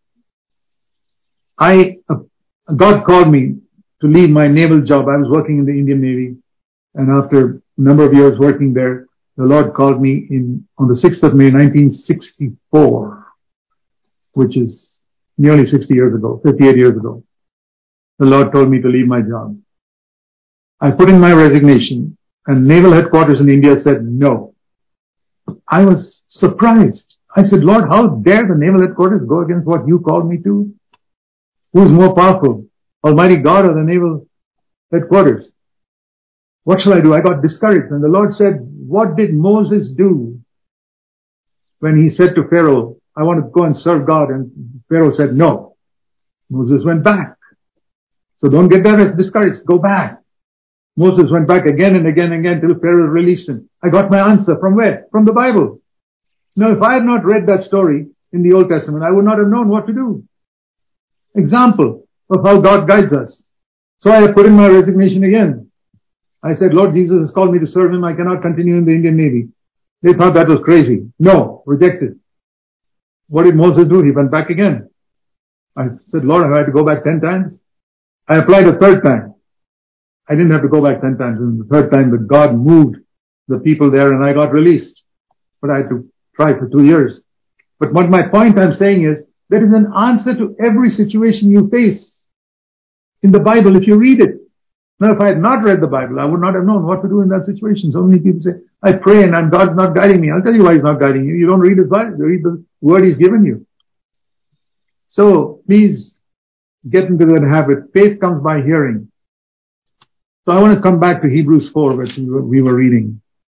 I, uh, God called me to leave my naval job. I was working in the Indian Navy, and after a number of years working there, the Lord called me in on the sixth of May, nineteen sixty-four, which is nearly sixty years ago, fifty-eight years ago. The Lord told me to leave my job. I put in my resignation, and Naval Headquarters in India said no. I was surprised. I said, Lord, how dare the Naval Headquarters go against what you called me to? Who's more powerful, Almighty God or the Naval Headquarters? What shall I do? I got discouraged. And the Lord said, what did Moses do when he said to Pharaoh, I want to go and serve God? And Pharaoh said no. Moses went back. So don't get discouraged. Go back. Moses went back again and again and again till Pharaoh released him. I got my answer from where? From the Bible. Now, if I had not read that story in the Old Testament, I would not have known what to do. Example of how God guides us. So I put in my resignation again. I said, Lord Jesus has called me to serve him. I cannot continue in the Indian Navy. They thought that was crazy. No, rejected. What did Moses do? He went back again. I said, Lord, I had to go back ten times. I applied a third time. I didn't have to go back ten times. And the third time that God moved the people there and I got released. But I had to try for two years. But what my point I'm saying is, there is an answer to every situation you face in the Bible if you read it. Now, if I had not read the Bible, I would not have known what to do in that situation. So many people say, I pray and God's not guiding me. I'll tell you why he's not guiding you. You don't read his Bible. You read the word he's given you. So please get into that habit. Faith comes by hearing. So I want to come back to Hebrews four, which we were reading.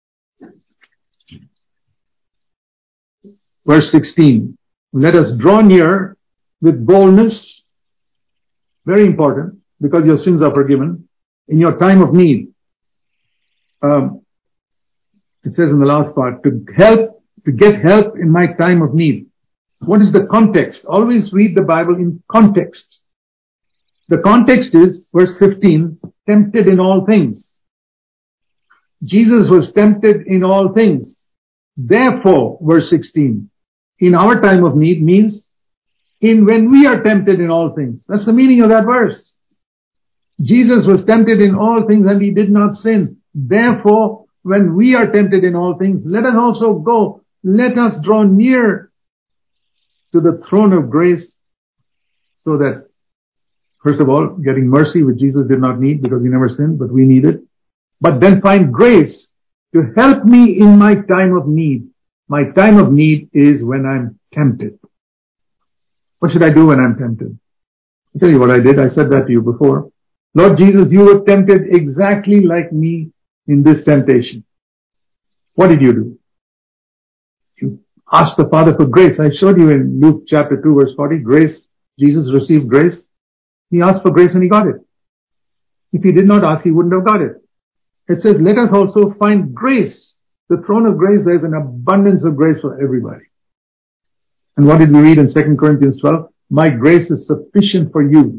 Verse sixteen. Let us draw near with boldness. Very important, because your sins are forgiven in your time of need. Um, It says in the last part, to help, to get help in my time of need. What is the context? Always read the Bible in context. The context is, verse fifteen, tempted in all things. Jesus was tempted in all things. Therefore, verse sixteen, in our time of need means in when we are tempted in all things. That's the meaning of that verse. Jesus was tempted in all things and he did not sin. Therefore, when we are tempted in all things, let us also go. Let us draw near to the throne of grace so that, first of all, getting mercy, which Jesus did not need because he never sinned, but we need it. But then find grace to help me in my time of need. My time of need is when I'm tempted. What should I do when I'm tempted? I'll tell you what I did. I said that to you before. Lord Jesus, you were tempted exactly like me in this temptation. What did you do? You asked the Father for grace. I showed you in Luke chapter two verse forty, grace. Jesus received grace. He asked for grace and he got it. If he did not ask, he wouldn't have got it. It says, let us also find grace. The throne of grace, there's an abundance of grace for everybody. And what did we read in Second Corinthians twelve? My grace is sufficient for you.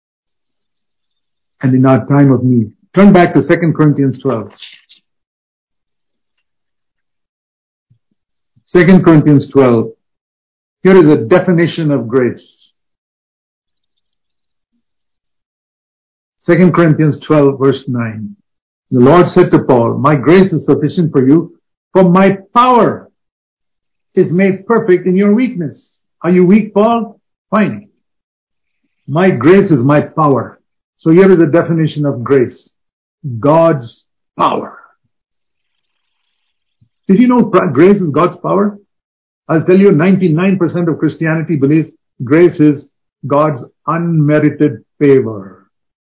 And in our time of need. Turn back to Second Corinthians twelve. Second Corinthians twelve. Here is a definition of grace. Second Corinthians twelve verse nine. The Lord said to Paul, my grace is sufficient for you, for my power is made perfect in your weakness. Are you weak, Paul? Fine. My grace is my power. So here is a definition of grace. God's power. Did you know grace is God's power? I'll tell you, ninety-nine percent of Christianity believes grace is God's unmerited favor.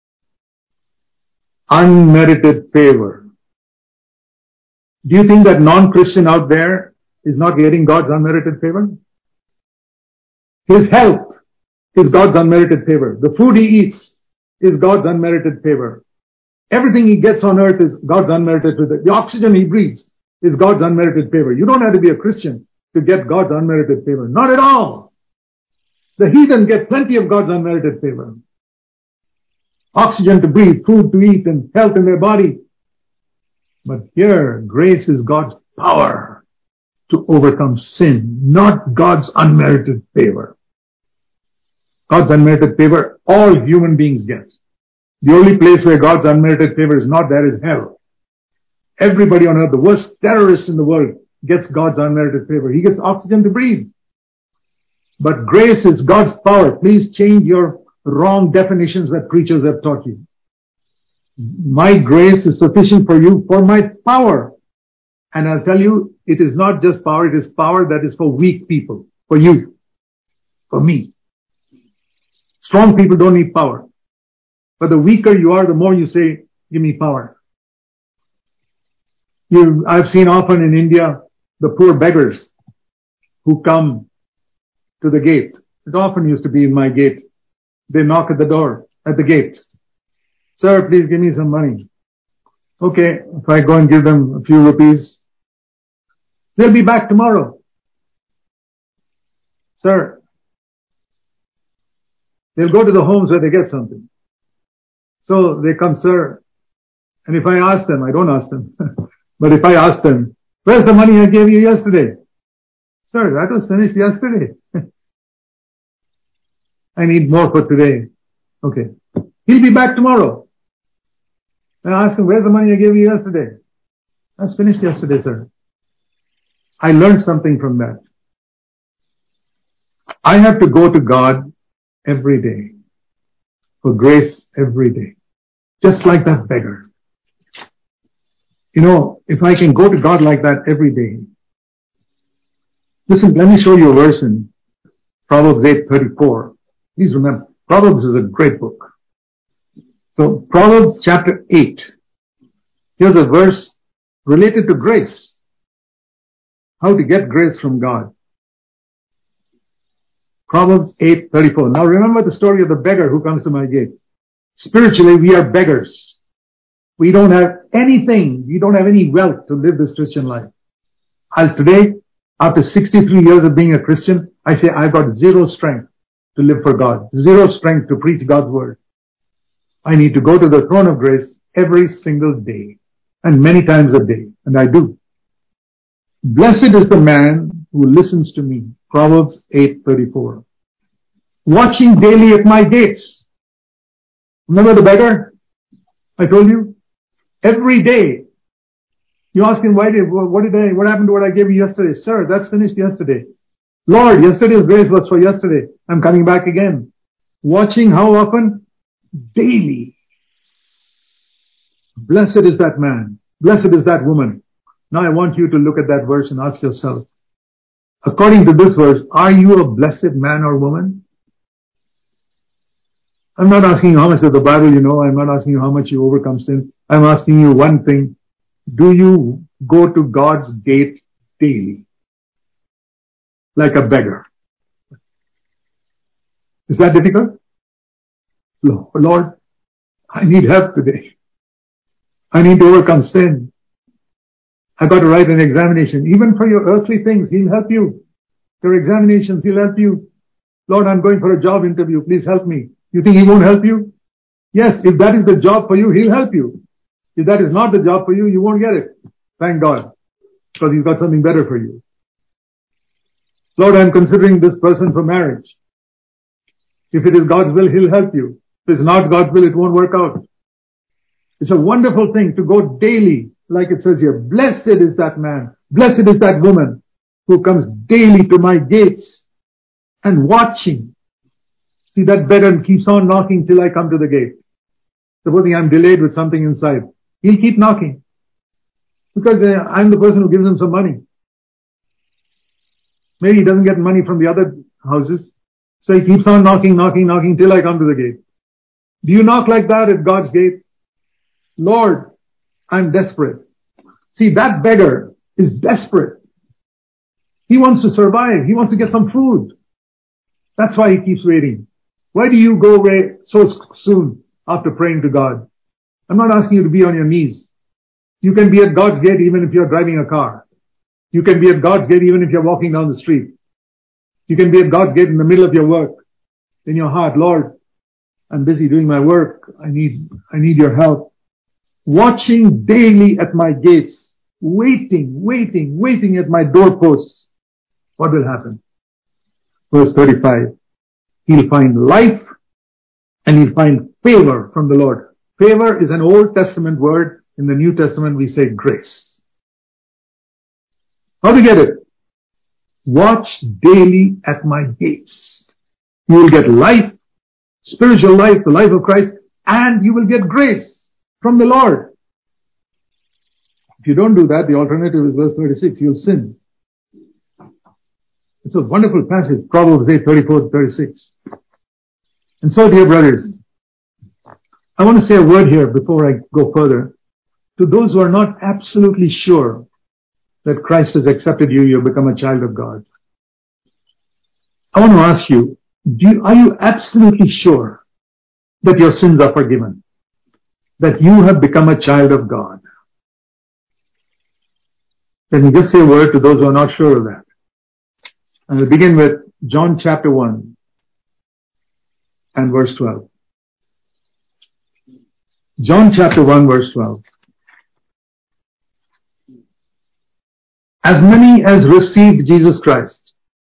Unmerited favor. Do you think that non-Christian out there is not getting God's unmerited favor? His help is God's unmerited favor. The food he eats is God's unmerited favor. Everything he gets on earth is God's unmerited favor. The oxygen he breathes is God's unmerited favor. You don't have to be a Christian to get God's unmerited favor. Not at all. The heathen get plenty of God's unmerited favor. Oxygen to breathe, food to eat, and health in their body. But here, grace is God's power to overcome sin, not God's unmerited favor. God's unmerited favor, all human beings get. The only place where God's unmerited favor is not there is hell. Everybody on earth, the worst terrorist in the world, gets God's unmerited favor. He gets oxygen to breathe. But grace is God's power. Please change your wrong definitions that preachers have taught you. My grace is sufficient for you for my power. And I'll tell you, it is not just power, it is power that is for weak people, for you, for me. Strong people don't need power. But the weaker you are, the more you say, give me power. You, I've seen often in India, the poor beggars who come to the gate. It often used to be in my gate. They knock at the door, at the gate. Sir, please give me some money. Okay, if I go and give them a few rupees, they'll be back tomorrow. Sir, they'll go to the homes where they get something. So they come, sir, and if I ask them, I don't ask them, but if I ask them, where's the money I gave you yesterday? Sir, that was finished yesterday. I need more for today. Okay. He'll be back tomorrow. I ask him, where's the money I gave you yesterday? That's finished yesterday, sir. I learned something from that. I have to go to God every day for grace every day. Just like that beggar. You know, if I can go to God like that every day. Listen, let me show you a verse in Proverbs eight thirty-four. Please remember, Proverbs is a great book. So, Proverbs chapter eight. Here's a verse related to grace. How to get grace from God. Proverbs eight thirty-four. Now remember the story of the beggar who comes to my gate. Spiritually, we are beggars. We don't have anything. We don't have any wealth to live this Christian life. I'll today, after sixty-three years of being a Christian, I say I've got zero strength to live for God. Zero strength to preach God's word. I need to go to the throne of grace every single day. And many times a day. And I do. Blessed is the man who listens to me. Proverbs eight thirty-four. Watching daily at my gates. Remember the beggar? I told you? Every day. You ask him, why did, what did I, what happened to what I gave you yesterday? Sir, that's finished yesterday. Lord, yesterday's grace was for yesterday. I'm coming back again. Watching how often? Daily. Blessed is that man. Blessed is that woman. Now I want you to look at that verse and ask yourself, according to this verse, are you a blessed man or woman? I'm not asking you how much of the Bible you know. I'm not asking you how much you overcome sin. I'm asking you one thing. Do you go to God's gate daily? Like a beggar. Is that difficult? Lord, I need help today. I need to overcome sin. I got to write an examination. Even for your earthly things, He'll help you. Your examinations, He'll help you. Lord, I'm going for a job interview. Please help me. You think He won't help you? Yes, if that is the job for you, He'll help you. If that is not the job for you, you won't get it. Thank God. Because He's got something better for you. Lord, I'm considering this person for marriage. If it is God's will, He'll help you. If it's not God's will, it won't work out. It's a wonderful thing to go daily, like it says here. Blessed is that man. Blessed is that woman who comes daily to my gates and watching. See, that beggar keeps on knocking till I come to the gate. Supposing I'm delayed with something inside. He'll keep knocking. Because uh, I'm the person who gives him some money. Maybe he doesn't get money from the other houses. So he keeps on knocking, knocking, knocking till I come to the gate. Do you knock like that at God's gate? Lord, I'm desperate. See, that beggar is desperate. He wants to survive. He wants to get some food. That's why he keeps waiting. Why do you go away so soon after praying to God? I'm not asking you to be on your knees. You can be at God's gate even if you're driving a car. You can be at God's gate even if you're walking down the street. You can be at God's gate in the middle of your work. In your heart, Lord, I'm busy doing my work. I need, I need your help. Watching daily at my gates. Waiting, waiting, waiting at my doorposts. What will happen? Verse thirty-five. He'll find life and he'll find favor from the Lord. Favor is an Old Testament word. In the New Testament we say grace. How do you get it? Watch daily at my gates. You will get life, spiritual life, the life of Christ, and you will get grace from the Lord. If you don't do that, the alternative is verse thirty-six. You'll sin. It's a wonderful passage, Proverbs eight thirty-four to thirty-six. And so, dear brothers, I want to say a word here before I go further. To those who are not absolutely sure that Christ has accepted you, you've become a child of God. I want to ask you, do you, are you absolutely sure that your sins are forgiven? That you have become a child of God? Let me just say a word to those who are not sure of that. And we'll begin with John chapter one and verse twelve. John chapter one verse twelve. As many as received Jesus Christ,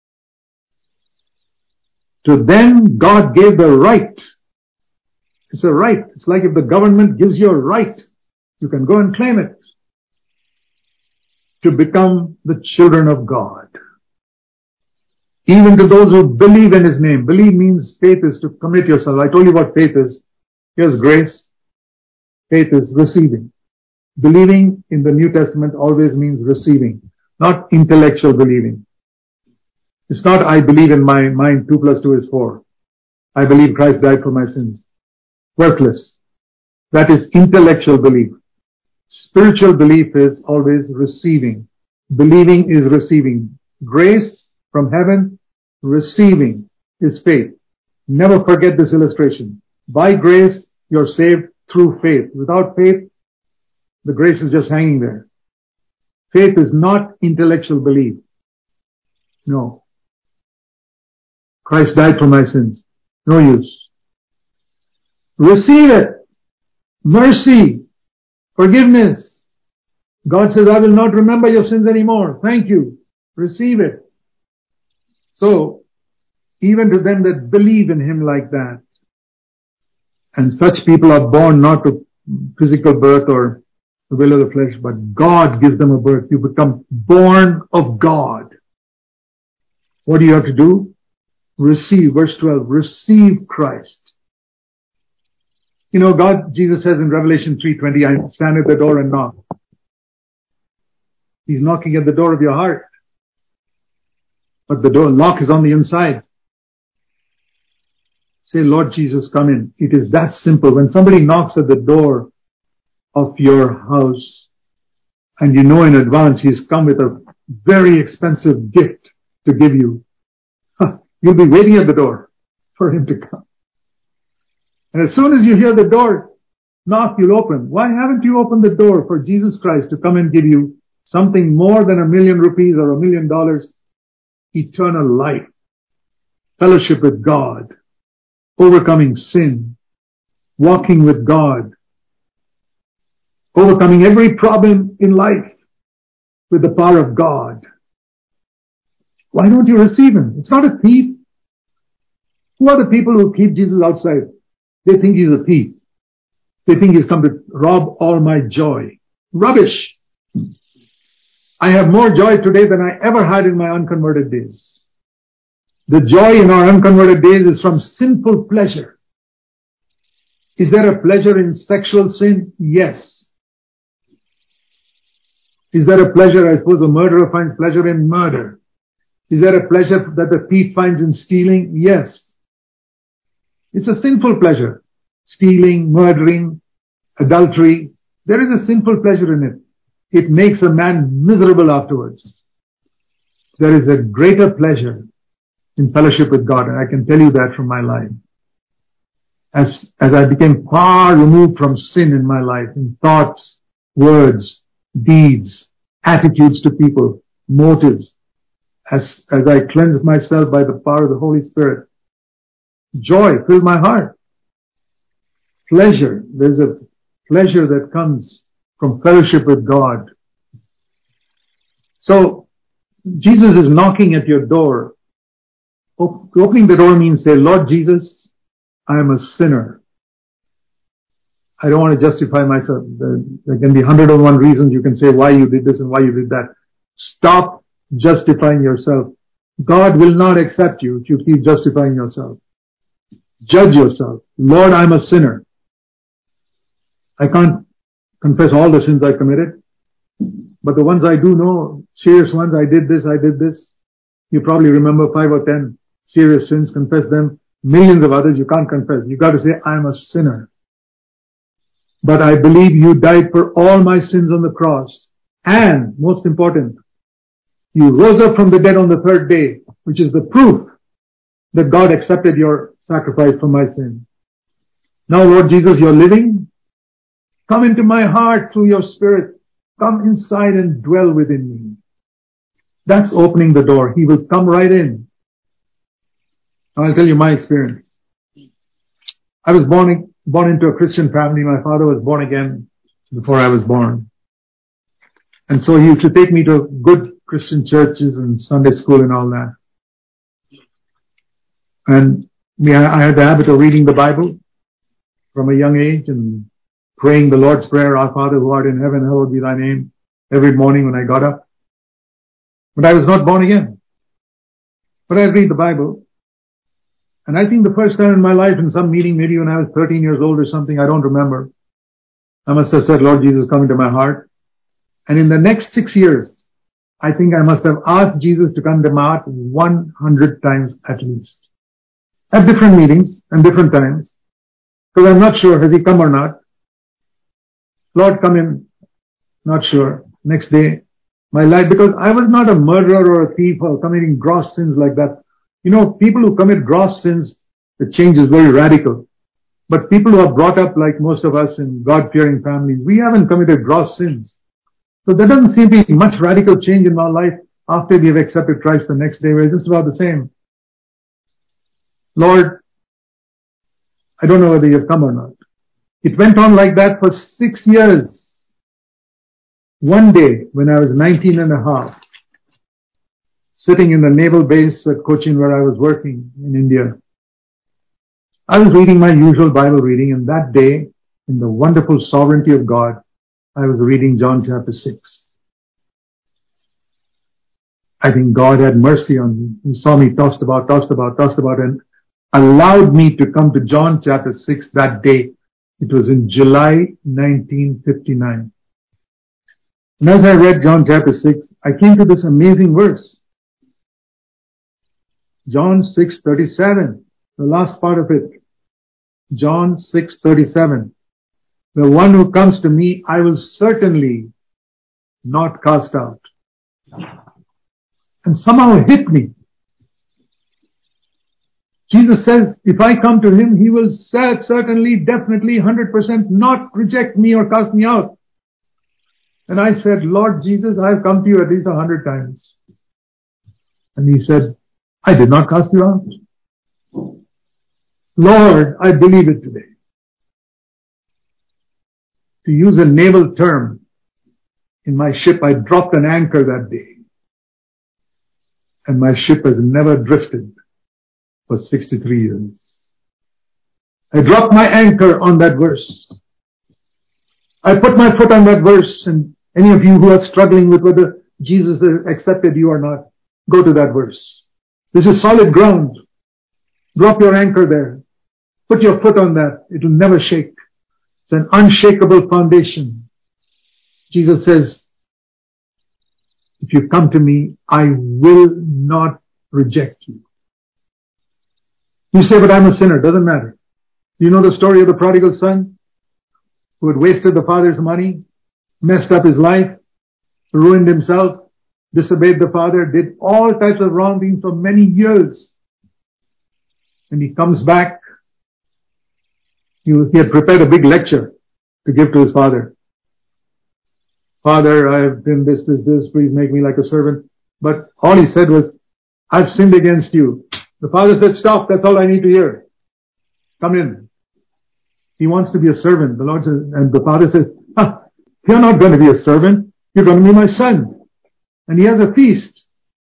to them God gave the right. It's a right. It's like if the government gives you a right, you can go and claim it, to become the children of God. Even to those who believe in His name. Believe means faith is to commit yourself. I told you what faith is. Here's grace. Faith is receiving. Believing in the New Testament always means receiving, not intellectual believing. It's not I believe in my mind two plus two is four. I believe Christ died for my sins. Worthless. That is intellectual belief. Spiritual belief is always receiving. Believing is receiving. Grace from heaven, receiving is faith. Never forget this illustration. By grace, you're saved through faith. Without faith, The grace is just hanging there. Faith is not intellectual belief. No. Christ died for my sins. No use. Receive it. Mercy. Forgiveness. God says, I will not remember your sins anymore. Thank you. Receive it. So, even to them that believe in Him like that, and such people are born not to physical birth or the will of the flesh, but God gives them a birth. You become born of God. What do you have to do? Receive. Verse twelve, receive Christ. You know, God, Jesus says in Revelation three twenty, I stand at the door and knock. He's knocking at the door of your heart. But the door lock is on the inside. Say, Lord Jesus, come in. It is that simple. When somebody knocks at the door of your house and you know in advance he's come with a very expensive gift to give you, you'll be waiting at the door for him to come. And as soon as you hear the door knock, you'll open. Why haven't you opened the door for Jesus Christ to come and give you something more than a million rupees or a million dollars? Eternal life, fellowship with God, overcoming sin, walking with God, overcoming every problem in life with the power of God. Why don't you receive Him? It's not a thief. Who are the people who keep Jesus outside? They think He's a thief. They think He's come to rob all my joy. Rubbish. I have more joy today than I ever had in my unconverted days. The joy in our unconverted days is from sinful pleasure. Is there a pleasure in sexual sin? Yes. Is there a pleasure, I suppose a murderer finds pleasure in murder. Is there a pleasure that the thief finds in stealing? Yes. It's a sinful pleasure. Stealing, murdering, adultery. There is a sinful pleasure in it. It makes a man miserable afterwards. There is a greater pleasure in fellowship with God, and I can tell you that from my life. As, as I became far removed from sin in my life, in thoughts, words, deeds, attitudes to people, motives, as, as I cleansed myself by the power of the Holy Spirit, joy filled my heart. Pleasure. There's a pleasure that comes from fellowship with God. So, Jesus is knocking at your door. Opening the door means say, Lord Jesus, I am a sinner. I don't want to justify myself. There can be one hundred and one reasons you can say why you did this and why you did that. Stop justifying yourself. God will not accept you if you keep justifying yourself. Judge yourself. Lord, I'm a sinner. I can't confess all the sins I committed, but the ones I do know, serious ones, I did this, I did this. You probably remember five or ten serious sins, confess them. Millions of others you can't confess. You got to say, I'm a sinner. But I believe you died for all my sins on the cross. And, most important, you rose up from the dead on the third day, which is the proof that God accepted your sacrifice for my sin. Now, Lord Jesus, you're living. Come into my heart through your Spirit. Come inside and dwell within me. That's opening the door. He will come right in. Now I'll tell you my experience. I was born, born into a Christian family. My father was born again before I was born. And so he used to take me to good Christian churches and Sunday school and all that. And I had the habit of reading the Bible from a young age and praying the Lord's Prayer, Our Father who art in heaven, hallowed be thy name, every morning when I got up. But I was not born again. But I read the Bible. And I think the first time in my life in some meeting, maybe when I was thirteen years old or something, I don't remember, I must have said, Lord Jesus, come into my heart. And in the next six years, I think I must have asked Jesus to come to my heart one hundred times at least. At different meetings and different times. Because I'm not sure, has he come or not? Lord, come in. Not sure. Next day, my life, because I was not a murderer or a thief or committing gross sins like that. You know, people who commit gross sins, the change is very radical. But people who are brought up like most of us in God-fearing families, we haven't committed gross sins. So there doesn't seem to be much radical change in our life after we have accepted Christ the next day. We're just about the same. Lord, I don't know whether you've come or not. It went on like that for six years. One day, when I was nineteen and a half, sitting in the naval base at Cochin where I was working in India, I was reading my usual Bible reading, and that day, in the wonderful sovereignty of God, I was reading John chapter six. I think God had mercy on me. He saw me tossed about, tossed about, tossed about, and allowed me to come to John chapter six that day. It was in July nineteen fifty-nine. And as I read John chapter six, I came to this amazing verse. John six thirty-seven, the last part of it. John six thirty-seven. The one who comes to me, I will certainly not cast out. And somehow it hit me. Jesus says, if I come to him, he will certainly, definitely, one hundred percent not reject me or cast me out. And I said, Lord Jesus, I have come to you at least a hundred times. And he said, I did not cast you out. Lord, I believe it today. To use a naval term, in my ship, I dropped an anchor that day. And my ship has never drifted for sixty-three years. I dropped my anchor on that verse. I put my foot on that verse, and any of you who are struggling with whether Jesus accepted you or not, go to that verse. This is solid ground. Drop your anchor there. Put your foot on that. It will never shake. It's an unshakable foundation. Jesus says, if you come to me, I will not reject you. You say, but I'm a sinner. Doesn't matter. You know the story of the prodigal son who had wasted the father's money, messed up his life, ruined himself, disobeyed the father, did all types of wrong things for many years. And he comes back. He had prepared a big lecture to give to his father. Father, I've done this, this, this. Please make me like a servant. But all he said was, I've sinned against you. The father said, stop. That's all I need to hear. Come in. He wants to be a servant. The Lord says, and the father says, ah, you're not going to be a servant. You're going to be my son. And he has a feast.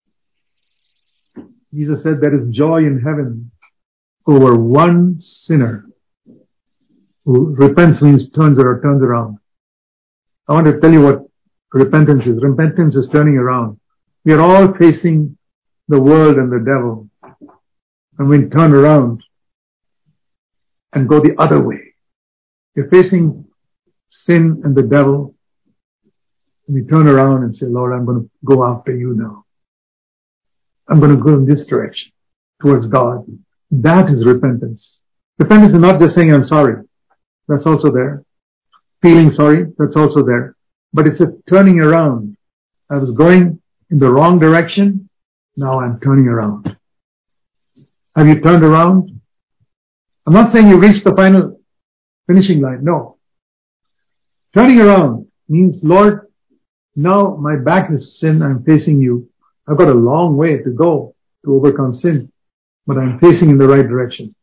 Jesus said there is joy in heaven over one sinner who repents, means turns or turns around. I want to tell you what repentance is. Repentance is turning around. We are all facing the world and the devil. And we turn around and go the other way. You're facing sin and the devil. And we turn around and say, Lord, I'm going to go after you now. I'm going to go in this direction towards God. That is repentance. Repentance is not just saying I'm sorry. That's also there. Feeling sorry, that's also there. But it's a turning around. I was going in the wrong direction. Now I'm turning around. Have you turned around? I'm not saying you reached the final finishing line. No. Turning around means, Lord, now my back is sin. I'm facing you. I've got a long way to go to overcome sin, but I'm facing in the right direction.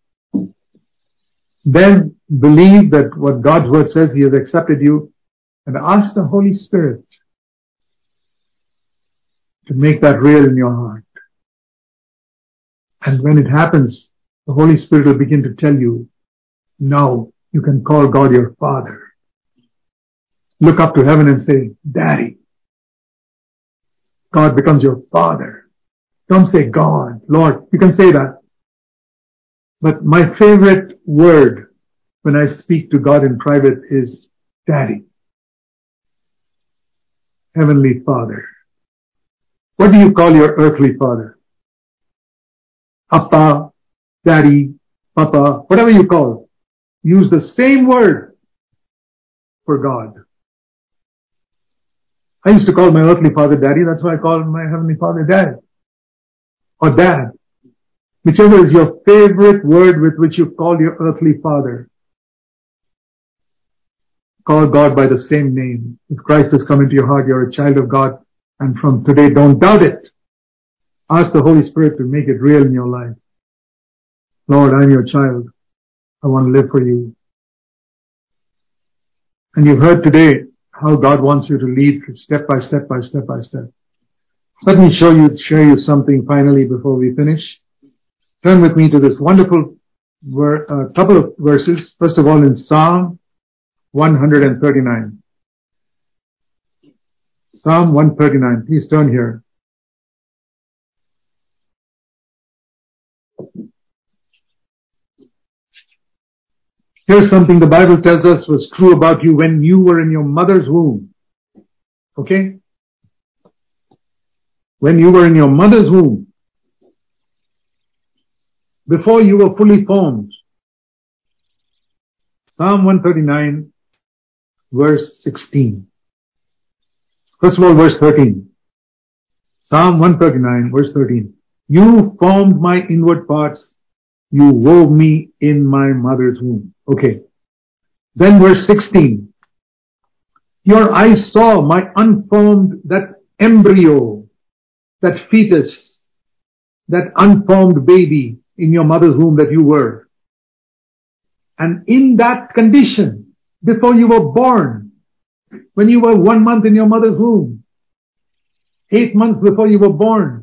Then believe that what God's word says, He has accepted you, and ask the Holy Spirit to make that real in your heart. And when it happens, the Holy Spirit will begin to tell you, now you can call God your Father. Look up to heaven and say, Daddy. God becomes your Father. Don't say God, Lord. You can say that. But my favorite word when I speak to God in private is Daddy. Heavenly Father. What do you call your earthly father? Appa, Daddy, Papa, whatever you call. Use the same word for God. I used to call my earthly father Daddy. That's why I call my heavenly Father Dad. Or Dad. Whichever is your favorite word with which you call your earthly father. call God by the same name. If Christ has come into your heart, you're a child of God. And from today, don't doubt it. Ask the Holy Spirit to make it real in your life. Lord, I'm your child. I want to live for you. And you've heard today how God wants you to lead step by step by step by step. Let me show you, share you something finally before we finish. Turn with me to this wonderful ver, uh, couple of verses. First of all, in Psalm one thirty-nine. Psalm one thirty-nine. Please turn here. Here's something the Bible tells us was true about you when you were in your mother's womb. Okay? When you were in your mother's womb, before you were fully formed. Psalm one thirty-nine, verse sixteen. First of all, verse thirteen. Psalm one thirty-nine, verse thirteen. You formed my inward parts. You wove me in my mother's womb. Okay. Then verse sixteen. Your eyes saw my unformed, that embryo, that fetus, that unformed baby in your mother's womb that you were. And in that condition, before you were born, when you were one month in your mother's womb, eight months before you were born,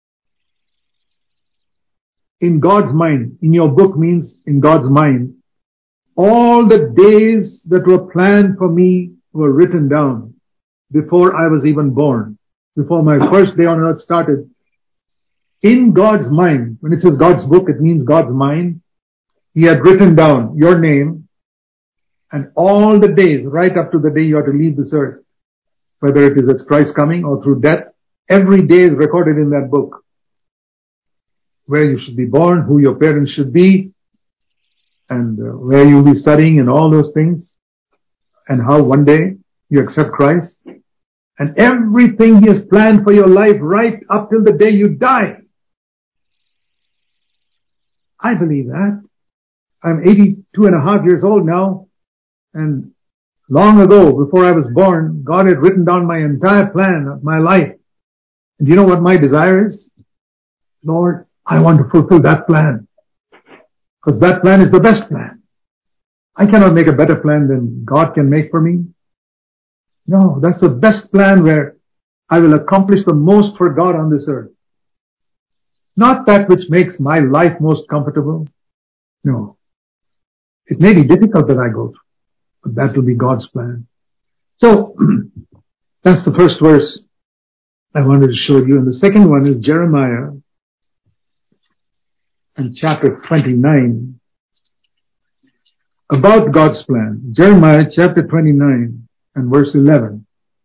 in God's mind, in your book means in God's mind, all the days that were planned for me were written down before I was even born, before my first day on earth started. In God's mind, when it says God's book, it means God's mind. He had written down your name and all the days right up to the day you are to leave this earth, whether it is at Christ's coming or through death. Every day is recorded in that book. Where you should be born, who your parents should be, and uh, where you'll be studying and all those things, and how one day you accept Christ, and everything He has planned for your life right up till the day you die. I believe that. I'm eighty-two and a half years old now, and long ago, before I was born, God had written down my entire plan of my life. And do you know what my desire is? Lord, I want to fulfill that plan. Because that plan is the best plan. I cannot make a better plan than God can make for me. No, that's the best plan where I will accomplish the most for God on this earth. Not that which makes my life most comfortable. No. It may be difficult that I go through, but that will be God's plan. So, that's the first verse I wanted to show you. And the second one is Jeremiah and chapter twenty-nine, about God's plan. Jeremiah chapter twenty-nine and verse eleven.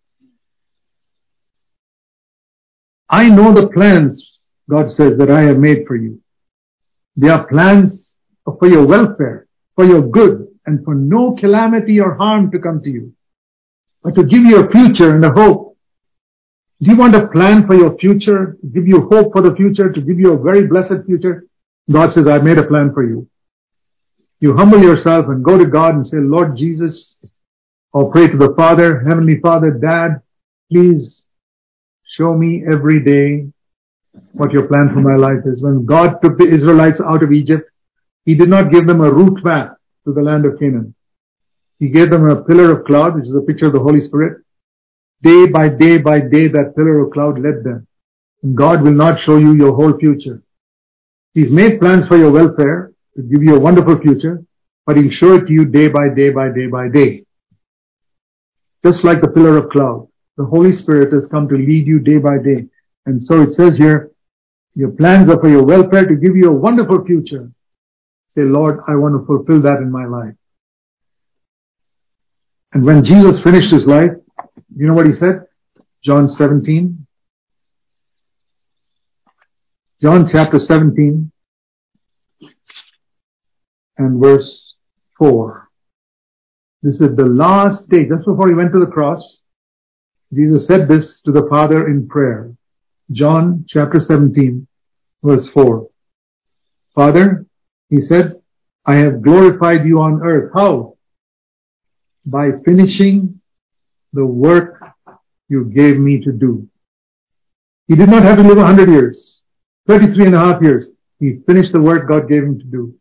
I know the plans, God says, that I have made for you. They are plans for your welfare, for your good, and for no calamity or harm to come to you, but to give you a future and a hope. Do you want a plan for your future, to give you hope for the future, to give you a very blessed future? God says, I've made a plan for you. You humble yourself and go to God and say, Lord Jesus, or pray to the Father, Heavenly Father, Dad, please show me every day what your plan for my life is. When God took the Israelites out of Egypt, He did not give them a route map to the land of Canaan. He gave them a pillar of cloud, which is a picture of the Holy Spirit. Day by day by day, that pillar of cloud led them. And God will not show you your whole future. He's made plans for your welfare, to give you a wonderful future, but He'll show it to you day by day by day by day. Just like the pillar of cloud. The Holy Spirit has come to lead you day by day. And so it says here, your plans are for your welfare, to give you a wonderful future. Say, Lord, I want to fulfill that in my life. And when Jesus finished His life, you know what He said? John seventeen. John chapter seventeen and verse four. This is the last day, just before He went to the cross. Jesus said this to the Father in prayer. John chapter seventeen, verse four. Father, He said, I have glorified you on earth. How? by finishing the work you gave me to do. He did not have to live a hundred years, thirty-three and a half years. He finished the work God gave him to do.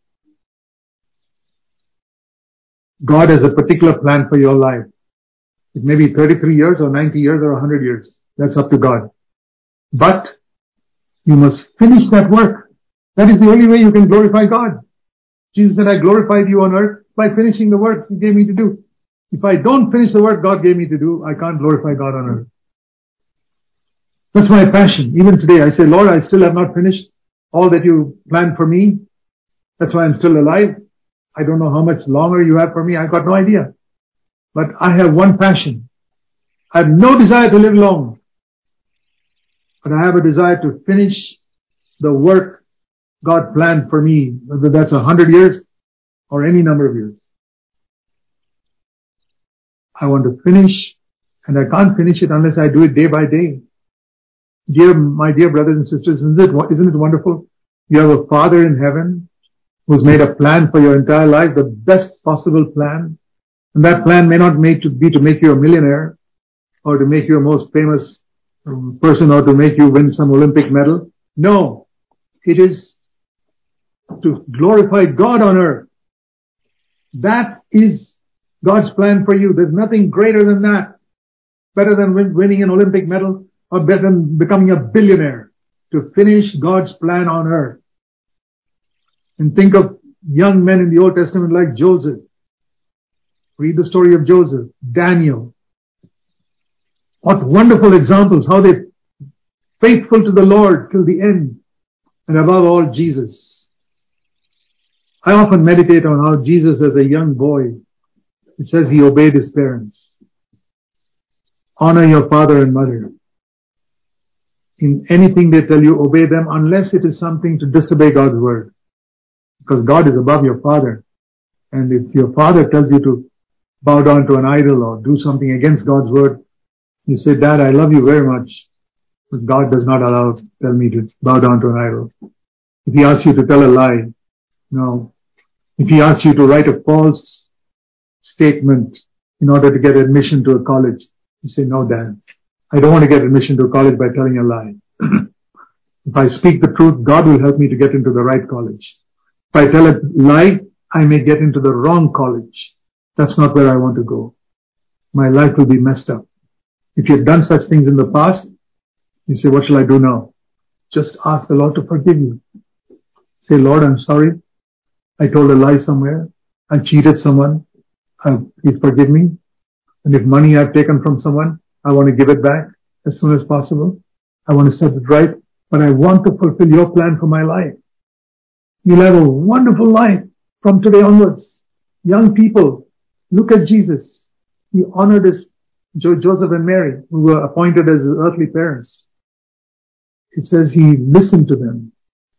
God has a particular plan for your life. It may be thirty-three years or ninety years or one hundred years. That's up to God. But you must finish that work. That is the only way you can glorify God. Jesus said, I glorified you on earth by finishing the work He gave me to do. If I don't finish the work God gave me to do, I can't glorify God on earth. That's my passion. Even today, I say, Lord, I still have not finished all that you planned for me. That's why I'm still alive. I don't know how much longer you have for me. I've got no idea. But I have one passion. I have no desire to live long. But I have a desire to finish the work God planned for me, whether that's a hundred years or any number of years. I want to finish, and I can't finish it unless I do it day by day. Dear, my dear brothers and sisters, isn't it, isn't it wonderful? You have a Father in heaven who's made a plan for your entire life, the best possible plan. And that plan may not make to be to make you a millionaire or to make you a most famous person or to make you win some Olympic medal. No, it is to glorify God on earth. That is God's plan for you. There's nothing greater than that. Better than win- winning an Olympic medal or better than becoming a billionaire. To finish God's plan on earth. And think of young men in the Old Testament like Joseph. Read the story of Joseph, Daniel. What wonderful examples, how they faithful to the Lord till the end. And above all, Jesus. I often meditate on how Jesus as a young boy, it says he obeyed his parents. Honor your father and mother. In anything they tell you, obey them unless it is something to disobey God's word. Because God is above your father. And if your father tells you to bow down to an idol or do something against God's word, you say, Dad, I love you very much, but God does not allow, tell me to bow down to an idol. If He asks you to tell a lie, no. If He asks you to write a false statement in order to get admission to a college, you say, no, Dad, I don't want to get admission to a college by telling a lie. If I speak the truth, God will help me to get into the right college. If I tell a lie, I may get into the wrong college. That's not where I want to go. My life will be messed up. If you've done such things in the past, you say, what shall I do now? Just ask the Lord to forgive you. Say, Lord, I'm sorry. I told a lie somewhere. I cheated someone. Uh, please forgive me. And if money I've taken from someone, I want to give it back as soon as possible. I want to set it right. But I want to fulfill your plan for my life. You'll have a wonderful life from today onwards. Young people, look at Jesus. He honored his jo- Joseph and Mary, who were appointed as his earthly parents. It says he listened to them.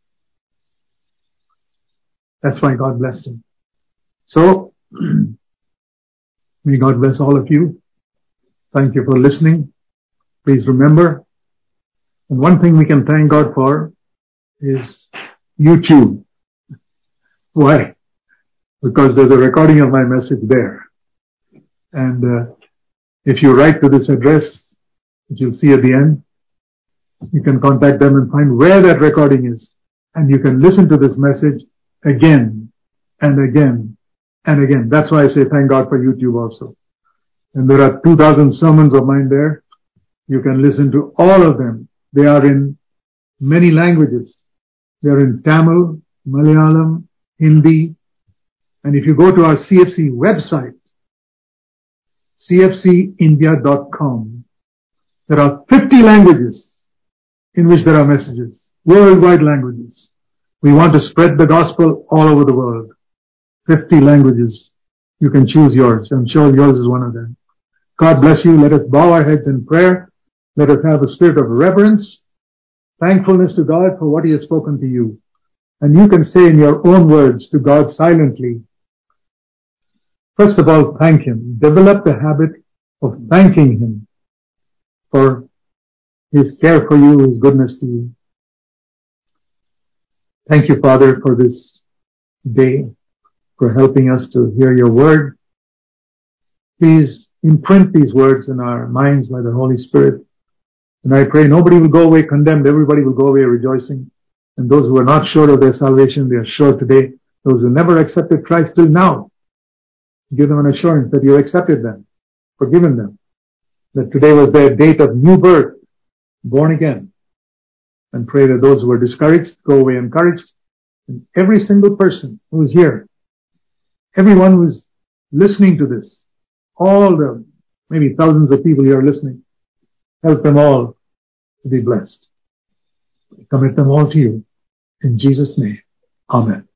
That's why God blessed him. So, may God bless all of you. Thank you for listening. Please remember, and one thing we can thank God for is YouTube. Why? Because there's a recording of my message there. And uh, if you write to this address, which you'll see at the end, you can contact them and find where that recording is. And you can listen to this message again and again and again. That's why I say thank God for YouTube also. And there are two thousand sermons of mine there. You can listen to all of them. They are in many languages. They are in Tamil, Malayalam, Hindi. And if you go to our C F C website, c f c india dot com, there are fifty languages in which there are messages. Worldwide languages. We want to spread the gospel all over the world. fifty languages. You can choose yours. I'm sure yours is one of them. God bless you. Let us bow our heads in prayer. Let us have a spirit of reverence, thankfulness to God for what He has spoken to you. And you can say in your own words to God silently, first of all, thank Him. Develop the habit of thanking Him for His care for you, His goodness to you. Thank you, Father, for this day, for helping us to hear your word. Please imprint these words in our minds by the Holy Spirit. And I pray nobody will go away condemned. Everybody will go away rejoicing. And those who are not sure of their salvation, they are sure today. Those who never accepted Christ till now, give them an assurance that you accepted them, forgiven them. That today was their date of new birth, born again. And pray that those who are discouraged go away encouraged. And every single person who is here, everyone who is listening to this, all the maybe thousands of people here listening, help them all to be blessed. I commit them all to you. In Jesus' name, amen.